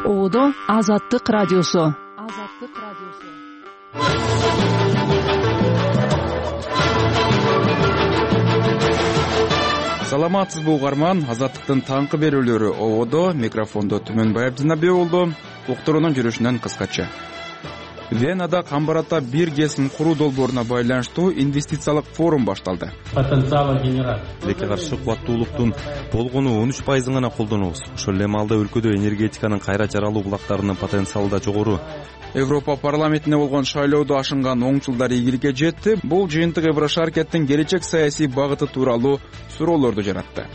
Оодо Азаттык радиосу. Саламатсызбы угарман, Азаттыктын таңкы берүүлөрү Оодо, микрофондо Түмөнбаев Динабек болду. Уктуруунун жүрүшүнөн кыскача. Венада камбарата бир кесим куруу долбооруна байланыштуу инвестициялык форум башталды. Тилекке каршы кубаттуулуктун болгону 13% гана колдонобуз. Ошол эле маалда өлкөдө энергетиканын кайра жаралуу булактарынын потенциалы да жогору. Европа парламентине болгон шайлоодо ашынган оңчулдар ийгиликке жетти. Бул жыйынтык Еврошаркеттин келечек саясий багыты тууралуу суроолорду жаратты.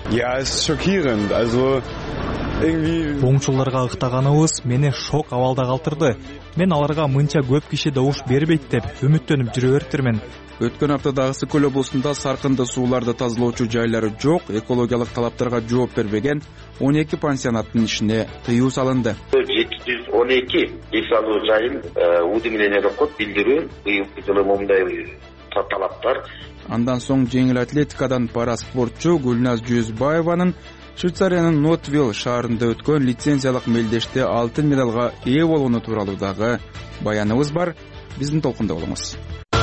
Оңчулдарга ыктаганыбыз мени шок абалда калтырды. Мен аларга мынча көп киши добуш бербейт деп үмүттөнүп жүрө бериптирмин. Өткөн аптада Ысык көл облусунда саркынды сууларды тазалоочу жайлары жок, экологиялык талаптарга жооп бербеген 12 пансионаттын ишине тыюу салынды. 712 иш алуу жайын УДИ менен Эрокот билдирүү быйылкы жылы момундай талаптар. Андан соң жеңил атлетикадан пара спортчу Гүлназ Жүзбаеванын Швейцариянын Нотвилл шаарында өткөн лицензиялык мелдеште алтын медалга ээ болгону тууралуу дагы баяныбыз бар. Биздин толкунда болуңуз.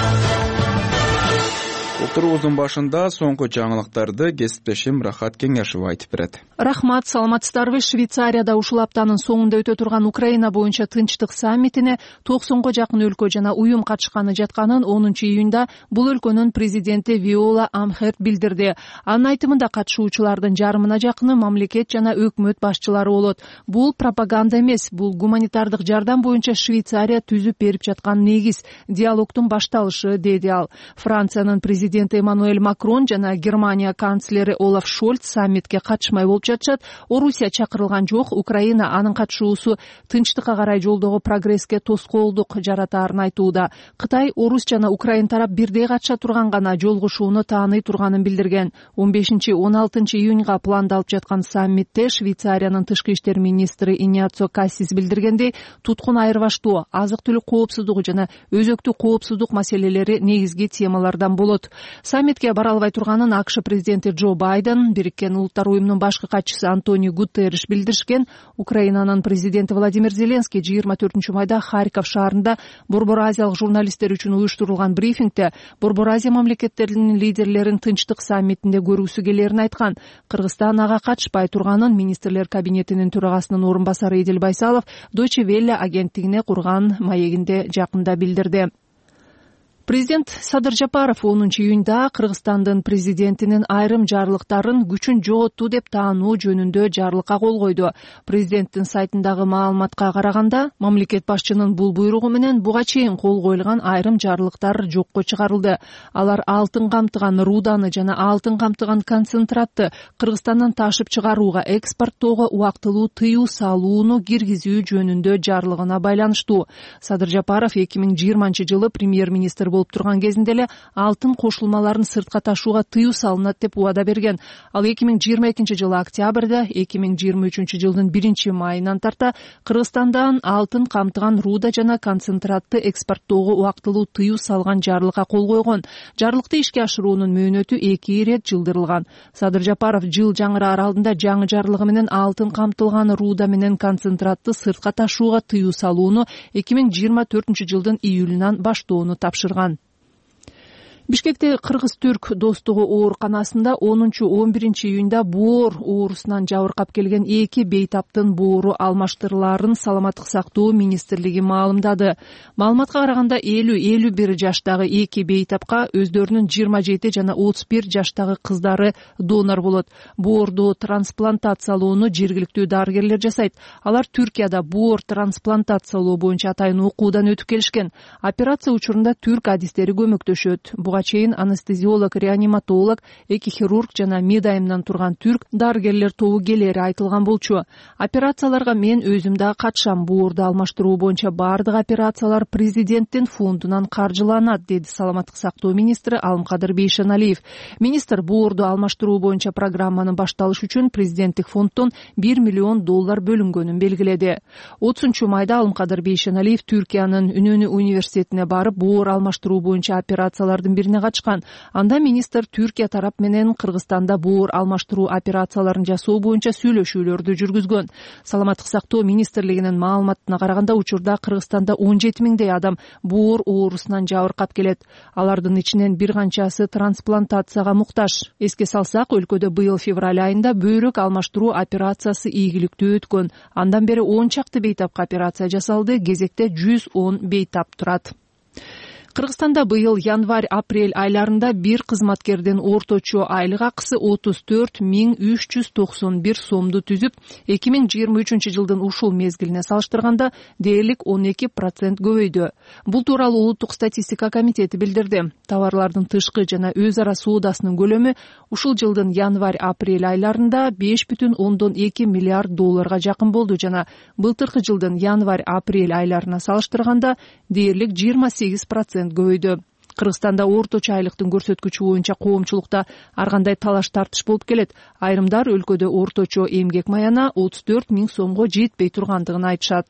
Отурубуздун башында соңку жаңылыктарды кесиптешим Рахат Кеңешова айтып берет. Рахмат, саламатсыздарбы. Швейцарияда ушул аптанын соңунда өтө турган Украина боюнча тынчтык саммитине 90га жакын өлкө жана уюм катышканы жатканын 10 июнда бул өлкөнүн президенти Виола Амхерт билдирди. Анын айтымында катышуучулардын жарымына жакыны мамлекет жана өкмөт башчылары болот. Бул пропаганда эмес, бул гуманитардык жардам боюнча Швейцария түзүп берип жаткан негиз, диалогдун башталышы, деди ал. Франциянын президенти Эммануэль Макрон жана Германия канцлери Олаф Шольц саммитке катышмай болуп жатышат. Орусия чакырылган жок. Украина анын катышуусу тынчтыкка карай жолдогу прогресске тоскоолдук жаратаарын айтууда. Кытай, Орус жана Украин тарап бирдей катыша турган гана жолугушууну тааный турганын билдирген. 15-16 июнга пландалып жаткан саммитте Швейцариянын тышкы иштер министри Иниацио Кассис билдиргендей, туткун айырбаштоо, азык-түлүк коопсуздугу жана өзөктүк коопсуздук маселелери негизги темалардан болот. Саммитке бара албай турганын АКШ президенти Джо Байден, Бириккен Улуттар уюмунун башкы катчысы Антонио Гутерриш билдиришкен. Украинанын президенти Владимир Зеленский 24 майда Харьков шаарында Борбор Азиялык журналисттер үчүн уюштурулган брифингде Борбор Азия мамлекеттеринин лидерлерин тынчтык саммитинде көргүсү келерин айткан. Кыргызстан ага катышпай турганын министрлер кабинетинин төрагасынын орун басары Эдил Байсалов Deutsche Welle агенттигине курган маегинде жакында билдирди. Президент Садыр Жапаров 10 июнда Кыргызстандын президентинин айрым жарлыктарын күчүн жоготту деп таануу жөнүндө жарлыкка кол койду. Президенттин сайтындагы маалыматка караганда, мамлекет башчынын бул буйругу менен буга чейин кол коюлган айрым жарлыктар жокко чыгарылды. Алар алтын камтыган руданы жана алтын камтыган концентратты Кыргызстандан ташып чыгарууга, экспорттоого убактылуу тыюу салууну киргизүү жөнүндө жарлыгына байланыштуу. Садыр Жапаров 2020 жылы премьер-министр болуп турган кезинде эле алтын кошулмаларын сыртка ташууга тыюу салынат деп убада берген. Ал 2022 жылы октябрда, 2023 жылдын 1 майынан тарта Кыргызстандан алтын камтыган руда жана концентратты экспорттоого убактылуу тыюу салган жарлыкка кол койгон. Жарлыкты ишке ашыруунун мөөнөтү 2 ирет жылдырылган. Садыр Жапаров жыл жаңыраар алдында жаңы жарлыгы менен алтын камтылган руда менен концентратты сыртка ташууга тыюу салууну 2024 жылдын июлунан баштоону тапшырган. Бишкекте кыргыз-түрк достугу ооруканасында 10-11 июнда боор оорусунан жабыркап келген 2 бейтаптын боору алмаштырыларын Саламаттык сактоо министрлиги маалымдады. Маалыматка караганда 50-51 жаштагы 2 бейтапка өздөрүнүн 27 жана 31 жаштагы кыздары донор болот. Боорду трансплантациялоону жергиликтүү дарыгерлер жасайт. Алар Түркияда боор трансплантациялоо боюнча атайын окуудан өтүп келишкен. Операция учурунда түрк адистери көмөктөшөт. Чейин анестезиолог, реаниматолог, эки-хирург жана мида айымынан турган түрк дарыгерлер тобу келери айтылган болчу. Операцияларга мен өзүм да катышам. Боорду алмаштыруу боюнча бардык операциялар президенттин фондунан каржыланат, деди Саламаттык сактоо министри Алымкадыр Бейшеналиев. Министр боорду алмаштыруу боюнча программаны башталыш үчүн президенттик фонддон $1 миллион бөлүнгөнүн белгиледи. 30 майда Алымкадыр Бейшеналиев Түркиянын Үнөнү университетине барып, боор алмаштыруу боюнча операциялардын лагерине качкан. Анда министр Түркия тарап менен Кыргызстанда боор алмаштыруу операцияларын жасоо боюнча сүйлөшүүлөрдү жүргүзгөн. Саламаттык сактоо министрлигинин маалыматына караганда учурда Кыргызстанда 17 миңдей адам боор оорусунан жабыркап келет. Алардын ичинен бир канчасы трансплантацияга муктаж. Эске салсак, өлкөдө быйыл февраль айында бөйрөк алмаштыруу операциясы ийгиликтүү өткөн. Андан бери 10 чакты бейтапка операция жасалды, кезекте 110 бейтап турат. Кыргызстанда быйыл январь-апрель айларында бир кызматкердин орточо айлык акысы 34.391 сомду түзүп, 2023 жылдын ушул мезгилине салыштырганда дээрлик 12% көбөйдү. Бул тууралуу Улуттук статистика комитети билдирди. Товарлардын тышкы жана өз ара соодасынын көлөмү ушул жылдын январь-апрель айларында 5,2 миллиард долларга жакын болду жана былтыркы жылдын январь-апрель айларына салыштырганда дээрлик 28% көбөйдү. Кыргызстанда орточо айлыктын көрсөткүчү боюнча коомчулукта ар кандай талаш-тартыш болуп келет. Айрымдар өлкөдө орточо эмгек маяна 34 миң сомго жетпей тургандыгын айтышат.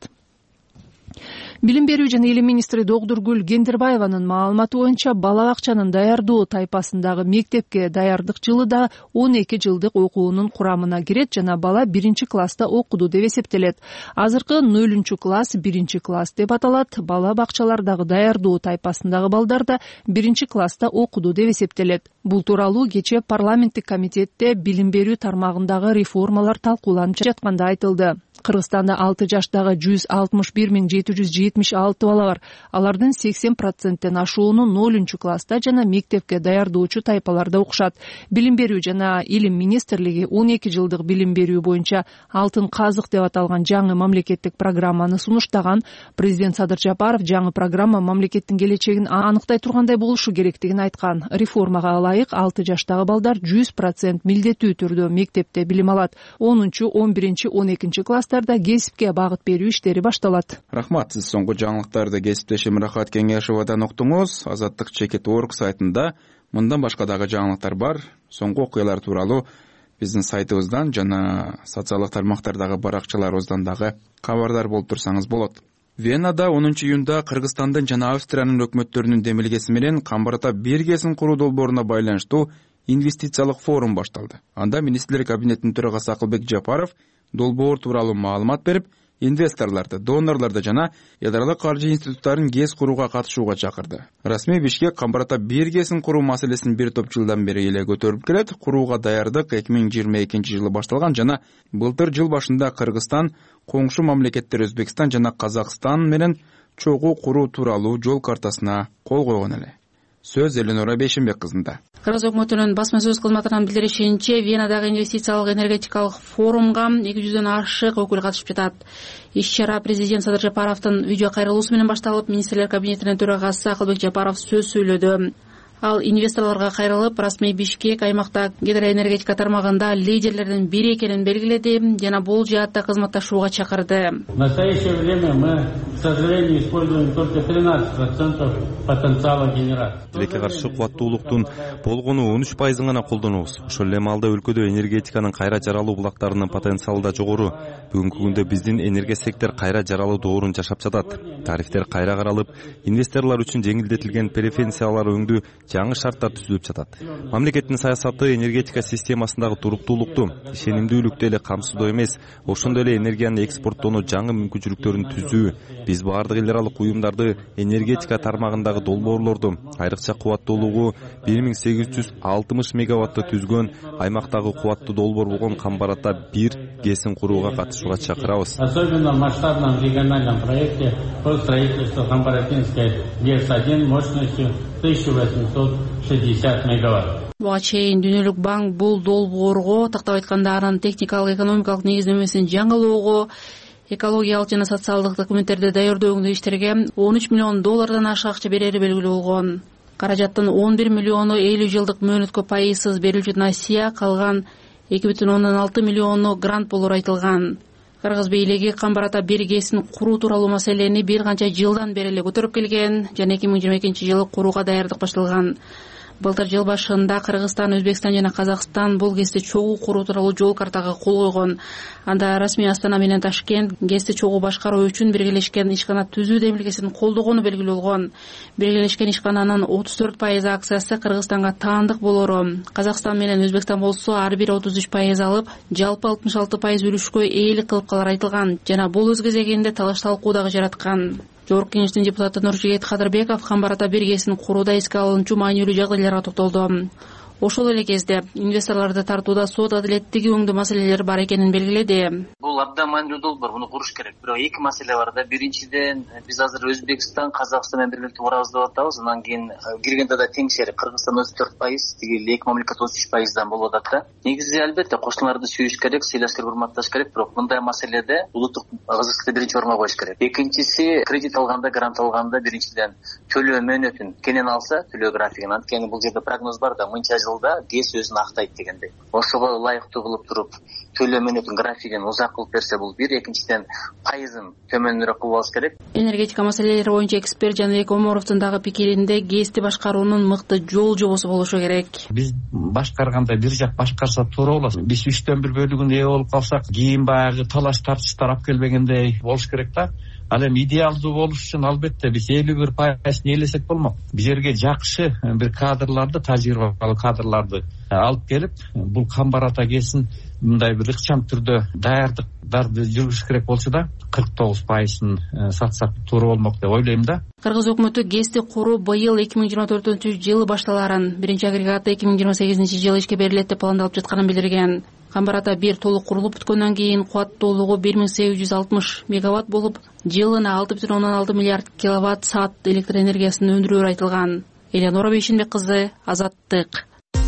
Билим берүү жана илим министри Догдургүл Кендирбаеванын маалыматы боюнча бала бакчанын даярдоо тайпасындагы мектепке даярдык жылы да 12 жылдык окуунун курамына кирет жана бала 1-класста окуду деп эсептелет. Азыркы 0-класс 1-класс деп аталат. Бала бакчалардагы даярдоо тайпасындагы балдар да 1-класста окуду деп эсептелет. Бул тууралуу кечээ парламенттик комитетте билим берүү тармагындагы реформалар талкууланып жатканда айтылды. Кыргызстанда 6 жаштагы 161.776 бала бар. Алардын 80%тен ашууну 0-класста жана мектепке даярдоочу тайпаларда окушат. Билим берүү жана илим министрлиги 12 жылдык билим берүү боюнча алтын казык деп аталган жаңы мамлекеттик программаны сунуштаган. Президент Садыр Жапаров жаңы программа мамлекеттин келечегин аныктай тургандай болушу керектигин айткан. Реформага ылайык 6 жаштагы балдар 100% милдеттүү түрдө мектепте билим алат. 10, 11, 12 класстарда кесипке багыт берүү иштери башталат. Рахмат, сиз соңку жаңылыктарды кесиптешим Рахат Кеңешовадан уктуңуз. Азаттык Чекит.org сайтында мындан башка дагы жаңылыктар бар. Соңку окуялар тууралуу биздин сайтыбыздан жана социалдык тармактардагы баракчаларыбыздан дагы кабардар болуп турсаңыз болот. Венада 10 июнда Кыргызстандын жана Австриянын өкмөттөрүнүн демилгеси менен Камбарата бир кесим куруу долбооруна байланыштуу инвестициялык форум башталды. Анда министрлер кабинетинин төрагасы Акылбек Жапаров долбоор тууралуу маалымат берип, инвесторлорду, донорлорду жана ядролук каржы институттарын ГЭС курууга катышууга чакырды. Расмий Бишкек Камбарата бир кесим куруу маселесин бир топ жылдан бери эле көтөрүп келет. Курууга даярдык 2022 жылы башталган жана былтыр жыл башында Кыргызстан, коңшу мамлекеттер Өзбекстан жана Казакстан менен чогуу куруу тууралуу жол картасына кол койгон эле. Сөз Эленора Бейшенбек кызында. Кыргыз өкмөтүнүн басма сөз кызматынан билдиришинче, Венадагы инвестициялык энергетикалык форумга 200дөн ашык өкүл катышып жатат. Иш-чара президент Садыр Жапаровдун видео кайрылуусу менен башталып, министрлер кабинетинин төрагасы Акылбек Жапаров сөз сүйлөдү. Ал инвесторлорго кайрылып, Расмий Бишкек аймакта гидроэнергетика тармагында лидерлердин бири экенин белгиледи жана бул жаатта кызматташууга чакырды. В настоящее время мы, к сожалению, используем только 13% потенциала генерации. Тилекке каршы кубаттуулуктун болгону 13% гана колдонобуз. Ошол эле маалда өлкөдө энергетиканын кайра жаралуу булактарынын потенциалы да жогору. Бүгүнкү күндө биздин энергия сектор кайра жаралуу доорун жашап жатат. Тарифтер кайра каралып, инвесторлор үчүн жеңилдетилген преференциялар өңдүү жаңы шарттар түзүлүп жатат. Мамлекеттин саясаты энергетика системасындагы туруктуулукту, ишенимдүүлүктү эле камсыздоо эмес, ошондой эле энергияны экспорттоону жаңы мүмкүнчүлүктөрүн түзүү. Биз баардык эл аралык уюмдарды энергетика тармагындагы долбоорлорду айрыкча кубаттуулугу 1860 мегаваттты түзгөн аймактагы кубаттуу долбоор болгон Камбарата 1 ГЭСин курууга катышууга чакырабыз. Особенно в масштабном региональном проекте по строительству Камбаратинской ГЭС-1 мощностью 1860 мегаватт. Буга чейин Дүйнөлүк банк бул долбоорго, тактап айтканда, анын техникалык экономикалык негиздемесин жаңылоого, экологиялык жана социалдык документтерди даярдоого иштерге 13 миллион доллардан ашык акча берери белгилүү болгон. Каражаттын 11 миллиону 50 жылдык мөөнөткө пайызсыз берилчү насия, калган 2,6 миллиону грант болору айтылган. Кыргыз бийлиги Камбарата бир ГЭСин куруу тууралуу маселени бир канча жылдан бери эле көтөрүп келген жана 2022 жылы курууга даярдык башталган. Былтыр жыл башында Кыргызстан, Өзбекстан жана Казакстан бул ГЭСти чогуу куруу тууралуу жол картага кол койгон. Анда расмий Астана менен Ташкент ГЭСти чогуу башкаруу үчүн биргелешкен ишкана түзүү демилгесин колдогону белгилүү болгон. Биргелешкен ишкананын 34% акциясы Кыргызстанга таандык болору. Казакстан менен Өзбекстан болсо ар бир 33% алып, жалпы 66% үлүшкө ээлик кылып калары айтылган жана бул өз кезегинде талаш талкуу дагы жараткан. Жогорку Кеңештин депутаты Нуржигит Кадырбеков Камбарата 1 ГЭСин курууда эске алынчу маанилүү жагдайларга токтолду. Ошол эле кезде инвесторлорду тартууда сот адилеттиги өңдүү маселелери бар экенин белгиледи. Бул абдан маанилүү долбоор, муну куруш керек. Бирок эки маселе бар да. Биринчиден, биз азыр Өзбекстан, Казакстан менен биргеликте курабыз деп атабыз. Анан кийин киргенде да теңшери Кыргызстан 34%, тиги эки мамлекет 33%дан болуп атат да. Негизи албетте кошуналарды сүйүш керек, сыйлаш керек, урматташ керек, бирок мындай маселеде улуттук кызыкчылыкты биринчи орунга коюш керек. Экинчиси, кредит алганда, грант алганда биринчиден төлөө мөөнөтүн кенен алса, төлөө графигин. Анткени бул жерде прогноз бар да, мынча жылда ГЭС өзүн актайт дегендей. Ошого ылайыктуу кылып туруп төлөө мөөнөтүн графигин узак кылып берсе бул бир, экинчиден пайызын төмөнүрөөк кылып алыш керек. Энергетика маселелери боюнча эксперт Жаныбек Омаровдун дагы пикиринде ГЭСти башкаруунун мыкты жол жобосу болушу керек. Биз башкарганда бир жак башкарса туура болот. Биз 3/4 бөлүгүн ээ болуп калсак, кийин баягы талаш тартыштар алып келбегендей болуш керек да. Ал эми идеалдуу болуш үчүн албетте биз 51% ээлесек болмок. Биз жерге жакшы бир кадрларды, тажрыйбалуу кадрларды алып келип, бул Камбарата ГЭСин мындай бир ыкчам түрдө даярдыктарды жүргүзүш керек болчу да, 49%ын сатсак туура болмок деп ойлойм да. Кыргыз өкмөтү ГЭСти куруу быйыл 2024-жылы башталарын, биринчи агрегаты 2028-жылы ишке берилет деп пландалып жатканын билдирген. Камбарата 1 толук курулуп бүткөндөн кийин кубаттуулугу 1860 мегаватт болуп, жылына 6,6 миллиард киловатт саат электр энергиясын өндүрөөрү айтылган. Элеонора Бейшенбек кызы, Азаттык.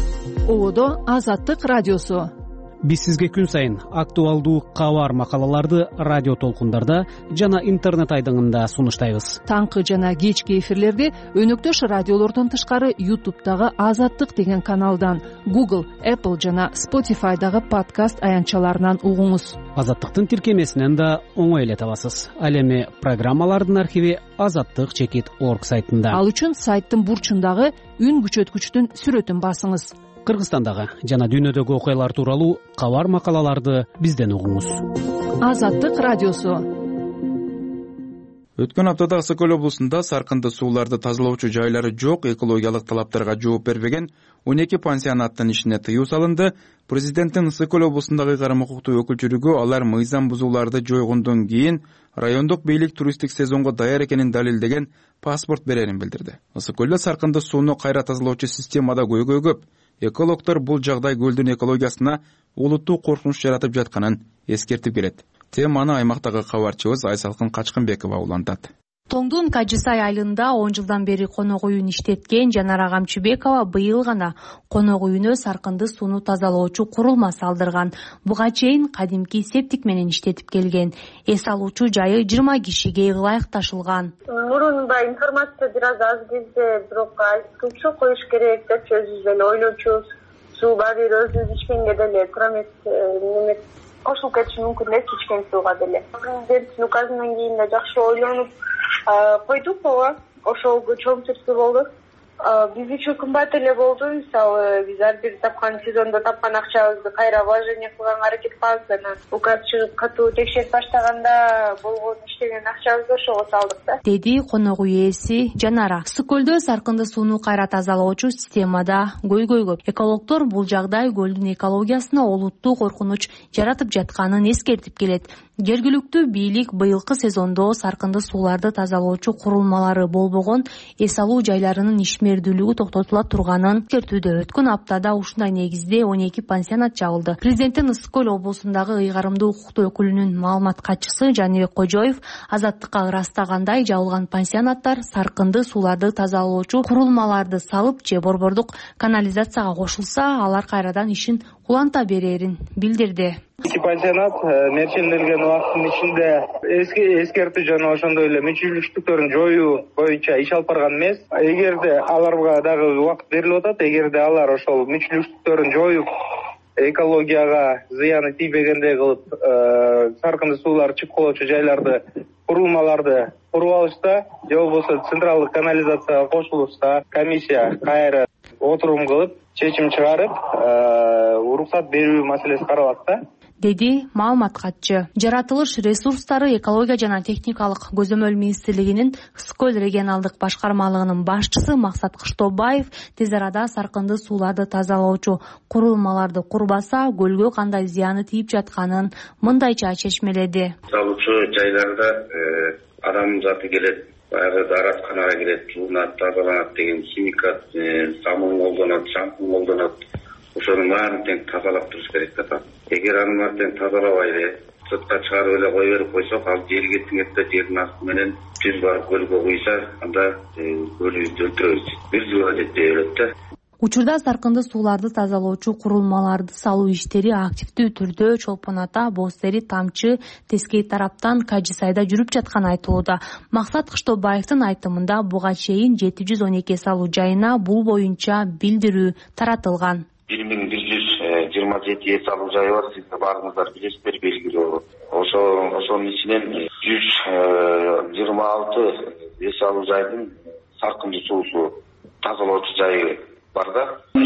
Ободо Азаттык радиосу. Биз сизге күн сайын актуалдуу кабар макалаларды радио толкундарда жана интернет айдыңында сунуштайбыз. Таңкы жана кечки эфирлерди өнөктөш радиолордон тышкары YouTube'дагы Азаттык деген каналдан, Google, Apple жана Spotify'дагы подкаст аянтчаларынан угуңуз. Азаттыктын тиркемесинен да оңой эле табасыз. Ал эми программалардын архиви azattik.org сайтында. Ал үчүн сайттын бурчундагы үн күчөткүчтүн сүрөтүн басыңыз. Кыргызстандагы жана дүйнөдөгү окуялар тууралуу кабар макалаларды бизден угуңуз. Азаттык радиосу. Өткөн аптада Ысык Көл облусунда саркынды сууларды тазалоочу жайлары жок, экологиялык талаптарга жооп бербеген 12 пансионаттын ишине тыюу салынды. Президенттин Ысык Көл облусундагы ыйгарым укуктуу өкүлчүлүгү алар мыйзам бузууларды жойгондон кийин райондук бийлик туристтик сезонго даяр экенин далилдеген паспорт берерин билдирди. Ысык Көлдө саркынды сууну кайра тазалоочу системада көйгөй көп. Экологдор бул жагдай көлдүн экологиясына олуттуу коркунуч жаратып жатканын эскертип келет. Теманы аймактагы кабарчыбыз Айсалкын Качкынбекова улантат. Тоңдун Кажысай айылында 10 жылдан бери конок үйүн иштеткен Жанара Камчыбекова быйыл гана конок үйүнө саркынды сууну тазалоочу курулма салдырган. Буга чейин кадимки септик менен иштетип келген. Эс алуучу жайы 20 кишиге ылайыкташылган. Мурунда информация бир аз кезде, бирок айтылчу коюш керек деп өзүбүз эле ойлочубуз. Суу баары өзүбүз ичкенге деле турамет кошулуп кетиши мүмкүн эле ичкен сууга деле. Президенттин указынан кийин да жакшы ойлонуп койдук, ооба. Ошол чоң түрсү болду. Биз үчүн кымбат эле болду. Мисалы, биз ар бир тапкан сезондо тапкан акчабызды кайра вложение кылганга аракет кылабыз. Анан указ чыгып катуу текшерип баштаганда болгон иштеген акчабызды ошого салдык да. Деди конок үй ээси Жанара. Ысык Көлдө саркынды сууну кайра тазалоочу системада көйгөй көп. Экологдор бул жагдай көлдүн экологиясына олуттуу коркунуч жаратып жатканын эскертип келет. Жергиликтүү бийлик быйылкы сезондо саркынды сууларды тазалоочу курулмалары болбогон эс алуу жайларынын ишмердүүлүгү токтотула турганын эскертүүдө. Өткөн аптада ушундай негизде 12 пансионат жабылды. Президенттин Ысык Көл облусундагы ыйгарымдуу укуктуу өкүлүнүн маалымат катчысы Жаныбек Кожоев Азаттыкка ырастагандай жабылган пансионаттар саркынды сууларды тазалоочу курулмаларды салып же борбордук канализацияга кошулса, алар кайрадан ишин уланта берерин билдирди. Пансионат мерченделген убакыттын ичинде эскертүү жана ошондой эле мүчүлүштүктөрүн жоюу боюнча иш алып барган эмес. Эгерде аларга дагы убакыт берилип атат, эгерде алар ошол мүчүлүштүктөрүн жоюп, экологияга зыяны тийбегендей кылып, саркынды суулар чыгып калуучу жайларды, курулмаларды куруп алышса, же болбосо централдык канализацияга кошулушса, комиссия кайра отурум кылып чечим чыгарып уруксат берүү маселеси каралат да, деди маалымат катчы. Жаратылыш ресурстары, экология жана техникалык көзөмөл министрлигинин Ысык көл регионалдык башкармалыгынын башчысы Максат Кыштообаев тез арада саркынды сууларды тазалоочу курулмаларды курбаса көлгө кандай зыяны тийип жатканын мындайча чечмеледи. Салуучу жайларда адам заты келет, баягы дааратканага келет, жуунат, тазаланат деген химикат, самун колдонот, шампунь колдонот. Ошонун баарын тең тазалап туруш керек да. Эгер анын баарын тең тазалабай эле сыртка чыгарып эле кое берип койсок, ал жерге тиңет да жердин асты менен түз барып көлгө куйса, анда көлүбүздү өлтүрөбүз. Бир жылга жетпей өлөт да. Учурда саркынды сууларды тазалоочу курулмаларды салуу иштери активдүү түрдө Чолпон Ата, Боздери, Тамчы, Тескей тараптан Кажы Сайда жүрүп жатканы айтылууда. Максат Кыштообаевдин айтымында буга чейин 712 салуу жайына бул боюнча билдирүү таратылган. 1127 салуу жайы бар, сиз баарыңыздар билесиздер, белгилүү. Ошонун ичинен 126 салуу жайдын саркынды суусу тазалоочу жайы бар да.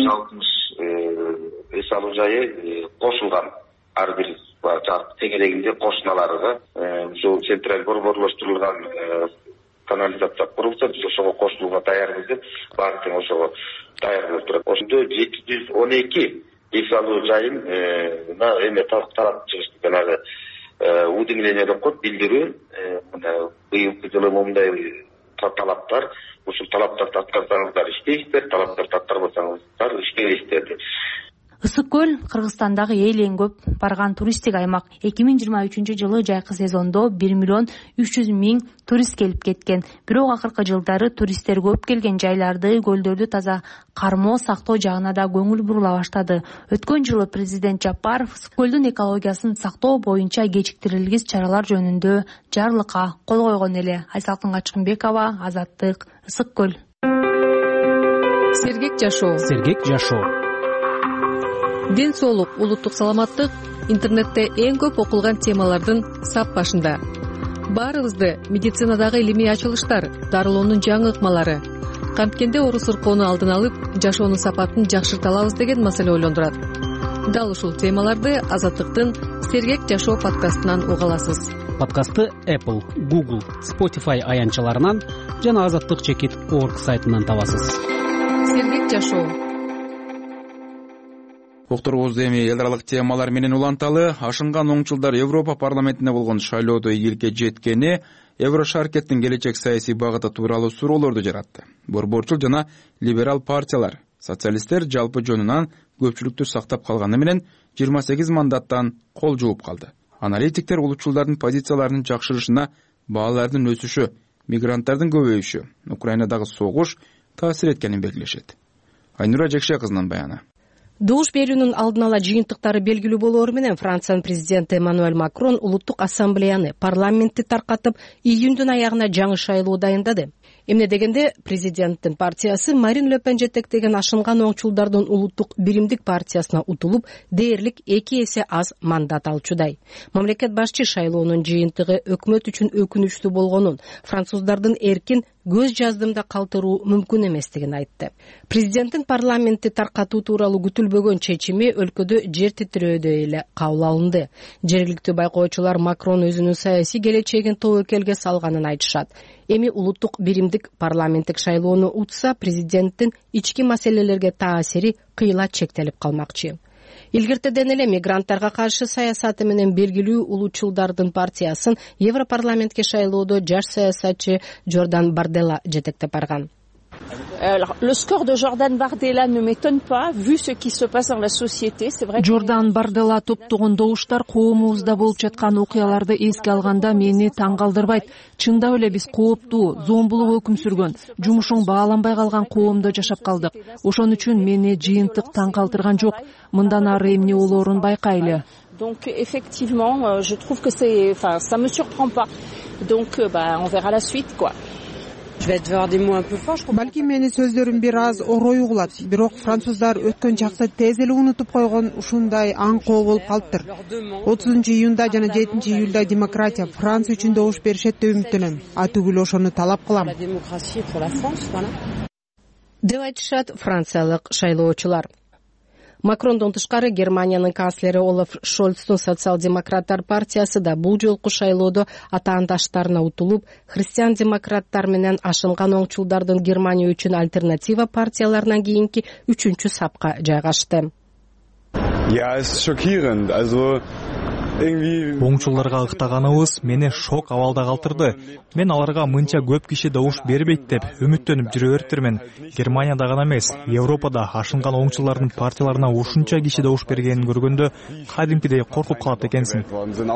160 салуу жайы кошулган, ар бир жарык тегерегинде кошуналары да. Ушул централь борборлоштурулган канализация курулса, биз ошого кошулууга даярбыз деп, баары тең ошого даяр болуп турат. Ошондо 712 салуу жайын тарап чыгышты. Жанагы уведомление деп коет, билдирүү. Быйылкы жылы момундай талаптар, ушул талаптарды аткарсаңыздар иштейсиздер, талаптарды аткарбасаңыздар иштебейсиздер деп. Ысык көл Кыргызстандагы эң көп барган туристтик аймак. 2023 жылы жайкы сезондо 1,3 миллион турист келип кеткен. Бирок акыркы жылдары туристтер көп келген жайларды, көлдөрдү таза кармоо, сактоо жагына да көңүл бурула баштады. Өткөн жылы президент Жапаров Ысык көлдүн экологиясын сактоо боюнча кечиктирилгис чаралар жөнүндө жарлыкка кол койгон эле. Айсалкын Качкынбекова, Азаттык, Ысык көл. Сергек жашоо. Ден соолук, улуттук саламаттык интернетте эң көп окулган темалардын сап башында. Баарыбызды медицинадагы илимий ачылыштар, дарылоонун жаңы ыкмалары, канткенде оору сыркоону алдын алып, жашоонун сапатын жакшырта алабыз деген маселе ойлондурат. Дал ушул темаларды Азаттыктын Сергек жашоо подкастынан уга аласыз. Подкастты Apple, Google, Spotify аянтчаларынан жана azattik.org сайтынан табасыз. Сергек жашоо. Уктурубузду эми эл аралык темалар менен уланталы. Ашынган оңчулдар Европа парламентине болгон шайлоодо ийгиликке жеткени Еврошаркеттин келечек саясий багыты тууралуу суроолорду жаратты. Борборчул жана либерал партиялар, социалисттер жалпы жөнүнөн көпчүлүктү сактап калганы менен 28 мандаттан кол жууп калды. Аналитиктер улутчулдардын позицияларынын жакшырышына баалардын өсүшү, мигранттардын көбөйүшү, Украинадагы согуш таасир эткенин белгилешет. Айнура Жекше кызынын баяны. Добуш берүүнүн алдын ала жыйынтыктары белгилүү болоору менен Франциянын президенти Эммануэль Макрон улуттук ассамблеяны, парламентти таркатып, июндун аягына жаңы шайлоо дайындады. Эмне дегенде президенттин партиясы Марин Ле Пен жетектеген ашынган оңчулдардын улуттук биримдик партиясына утулуп, дээрлик 2 эсе аз мандат алчудай. Мамлекет башчы шайлоонун жыйынтыгы өкмөт үчүн өкүнүчтүү болгонун, француздардын эркин көз жаздымда калтыруу мүмкүн эместигин айтты. Президенттин парламентти таркатуу тууралуу күтүлбөгөн чечими өлкөдө жер титирөөдө эле кабыл алынды. Жергиликтүү байкоочулар Макрон өзүнүн саясий келечегин тобокелге салганын айтышат. Эми улуттук биримдик парламенттик шайлоону утса, президенттин ички маселелерге таасири кыйла чектелип калмакчы. Илгертеден эле мигранттарга каршы саясаты менен белгилүү улутчулдардын партиясын Европарламентке шайлоодо жаш саясатчы Жордан Бардella жетектеп барган. Le score de Jordan Bardella ne m'étonne pas, vu ce qui se passe dans la société. C'est vrai. Жордан Бардella топтогон добуштар коомубузда болуп жаткан окуяларды эске алганда мени таң калтырбайт. Чындап эле биз кооптуу, зомбулук өкүм сүргөн, жумушуң бааланбай калган коомдо жашап калдык. Ошон үчүн мени жыйынтык таң калтырган жок. Мындан ары эмне болоорун байкайлы. Donc effectivement, je trouve que ça me surprend pas. Donc on verra la suite quoi. Балки мени сөздөрүм бир аз орой угулат, бирок француздар өткөн чакты тез эле унутуп койгон ушундай аңкоо болуп калыптыр. 30-июнда жана 7-июлда демократия Франция үчүн добуш беришет деп үмүттөнөм. Түгүл ошону талап кылам. деп айтышат франциялык шайлоочулар. Макрондон тышкары Германиянын канцлери Олаф Шольцтун социал-демократтар партиясы да бул жолку шайлоодо атаандаштарына утулуп, христиан-демократтар менен ашынган оңчулдардын Германия үчүн альтернатива партияларынан кийинки 3-чү сапка жайгашты. Оңчулдарга ыктаганыбыз мени шок абалда калтырды. Мен аларга мынча көп киши добуш бербейт деп үмүттөнүп жүрө бериптирмин. Германияда гана эмес, Европада ашынган оңчулардын партияларына ушунча киши добуш бергенин көргөндө кадимкидей коркуп калат экенсиң.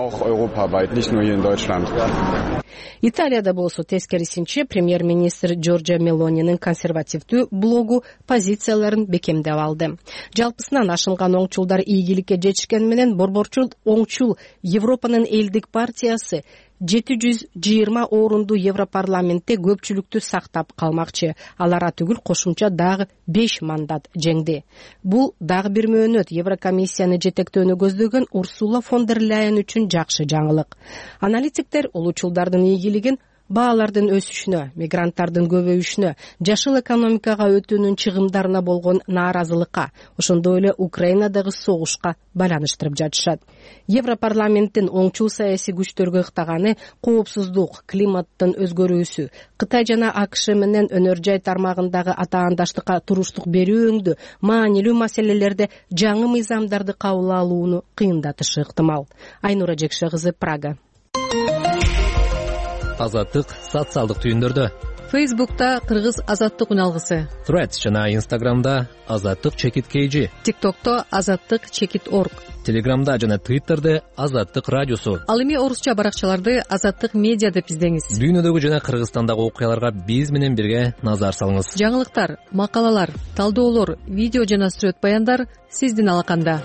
Италияда болсо тескерисинче премьер-министр Джорджа Мелонинин консервативдүү блогу позицияларын бекемдеп алды. Жалпысынан ашынган оңчулдар ийгиликке жетишкен менен борборчул оңчул Европанын элдик партиясы 720 орунду Европарламентте көпчүлүктү сактап калмакчы. Алара түгүл кошумча дагы 5 мандат жеңди. Бул дагы бир мөөнөт Еврокомиссияны жетектөөнү көздөгөн Урсула фон дер Ляйен үчүн жакшы жаңылык. Аналитиктер улуучулдардын ийгилигин баалардын өсүшүнө, мигранттардын көбөйүшүнө, жашыл экономикага өтүүнүн чыгымдарына болгон нааразылыкка, ошондой эле Украинадагы согушка байланыштырып жатышат. Европарламенттин оңчул саясий күчтөргө ыктаганы коопсуздук, климаттын өзгөрүүсү, Кытай жана АКШ менен өнөр жай тармагындагы атаандаштыкка туруштук берүү өңдү маанилүү маселелерде жаңы мыйзамдарды кабыл алууну кыйындатышы ыктымал. Айнура Жекше кызы, Прага. Азаттык социалдык түйүндөрдө. Фейсбукта кыргыз азаттык үналгысы. Threads жана Instagramда азаттык чекит KG. TikTokто азаттык чекит орг. Телеграмда жана Twitterде азаттык радиосу. Ал эми орусча баракчаларды азаттык медиа деп издеңиз. Дүйнөдөгү жана Кыргызстандагы окуяларга биз менен бирге назар салыңыз. Жаңылыктар, макалалар, талдоолор, видео жана сүрөт баяндар сиздин алаканда.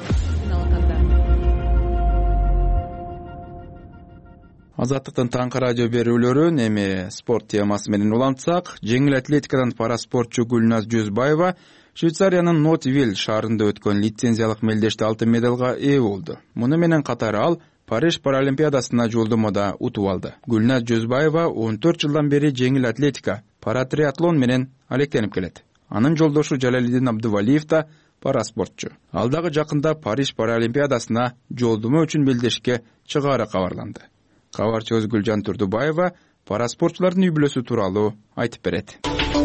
Азаттыктын таңкы радио берүүлөрүн эми спорт темасы менен улантсак, жеңил атлетикадан пара спортчу Гүлназ Жүзбаева Швейцариянын Нотвилл шаарында өткөн лицензиялык мелдеште алтын медалга ээ болду. Муну менен катары ал Париж паралимпиадасына жолдомодо утуп алды. Гүлназ Жүзбаева 14 жылдан бери жеңил атлетика, паратриатлон менен алектенип келет. Анын жолдошу Жалалидин Абдувалиев да пара спортчу. Ал дагы жакында Париж паралимпиадасына жолдомо үчүн белдешикке чыгаары кабарланды. Кабарчыбыз Гүлжан Турдубаева пара спортчулардын үй бүлөсү тууралуу айтып берет.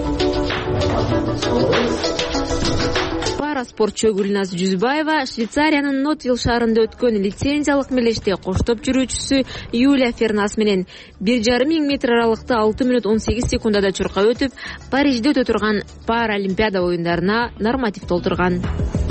Пара спортчу Гүлназ Жүзбаева Швейцариянын Нотвилл шаарында өткөн лицензиялык мелдеште коштоп жүрүүчүсү Юлия Фернас менен 1,5 метр аралыкта 6 мүнөт 18 секундада чуркап өтүп, Парижде өтө турган Паралимпиада оюндарына норматив толтурган.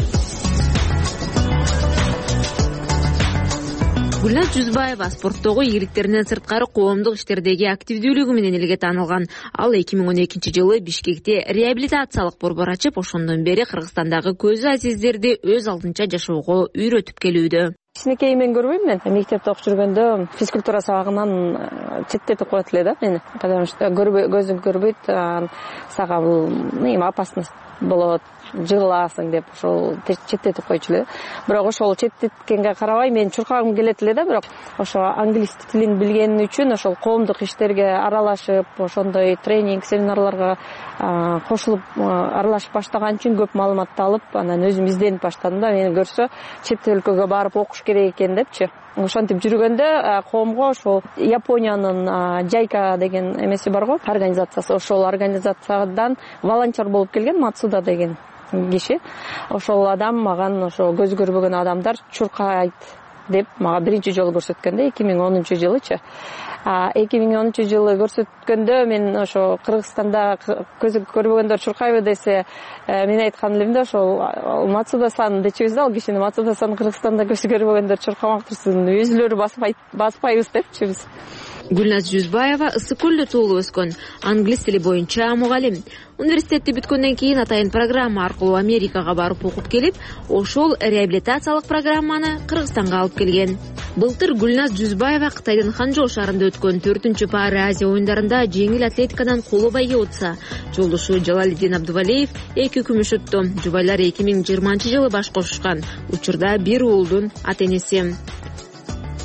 Гүлназ Жүзбаева спорттогу ийгиликтеринен сырткары коомдук иштердеги активдүүлүгү менен элге таанылган. Ал 2012 жылы Бишкекте реабилитациялык борбор ачып, ошондон бери Кыргызстандагы көзү азиздерди өз алдынча жашоого үйрөтүп келүүдө. Кичинекей мен көрбөйм, мен мектепте окуп жүргөндө физкультура сабагынан четтетип коет эле да мени. Потому что көзүм көрбөйт, сага бул опасность болот, жыгыласың деп ошол четтетип койчу эле. Бирок ошол четтеткенге карабай мен чуркагым келет эле да, бирок ошо англис тилин билгеним үчүн ошол коомдук иштерге аралашып, ошондой тренинг, семинарларга кошулуп аралашып баштаган үчүн көп маалыматты алып, анан өзүм изденип баштадым да, мени көрсө чет өлкөгө барып окуш керек экен депчи. Ошентип жүргөндө коомго ошол Япониянын Жайка деген эмеси барго, организациясы, ошол организациядан волонтер болуп келген Мацуда деген киши. Ошол адам маган ошо көзү көрбөгөн адамдар чуркайт деп мага биринчи жолу көрсөткөндө 2010 жылычы. 2010 жылы көрсөткөндө мен ошо Кыргызстанда көзү көрбөгөндөр чуркайбы десе, мен айткан элем да, ошол Мацуда-сан дечебиз да, ал кишини Мацуда-сан Кыргызстанда көзү көрбөгөндөр чуркамактырсың, өзүлөрү баспайбыз депчибиз. Гүлназ Жүзбаева ысык көлдө туулуп өскөн, англис тили боюнча мугалим. Университетти бүткөндөн кийин атайын программа аркылуу Америкага барып окуп келип, ошол реабилитациялык программаны Кыргызстанга алып келген. Былтыр Гүлназ Жүзбаева Кытайдын Ханчжоу шаарында өткөн 4-чү Пара Азия оюндарында жеңил атлетикадан коло байге утса, жолдошу Жалалидин Абдувалиев 2 күмүш утту. Жубайлар 2020 жылы баш кошушкан. Учурда бир уулдун ата-энеси.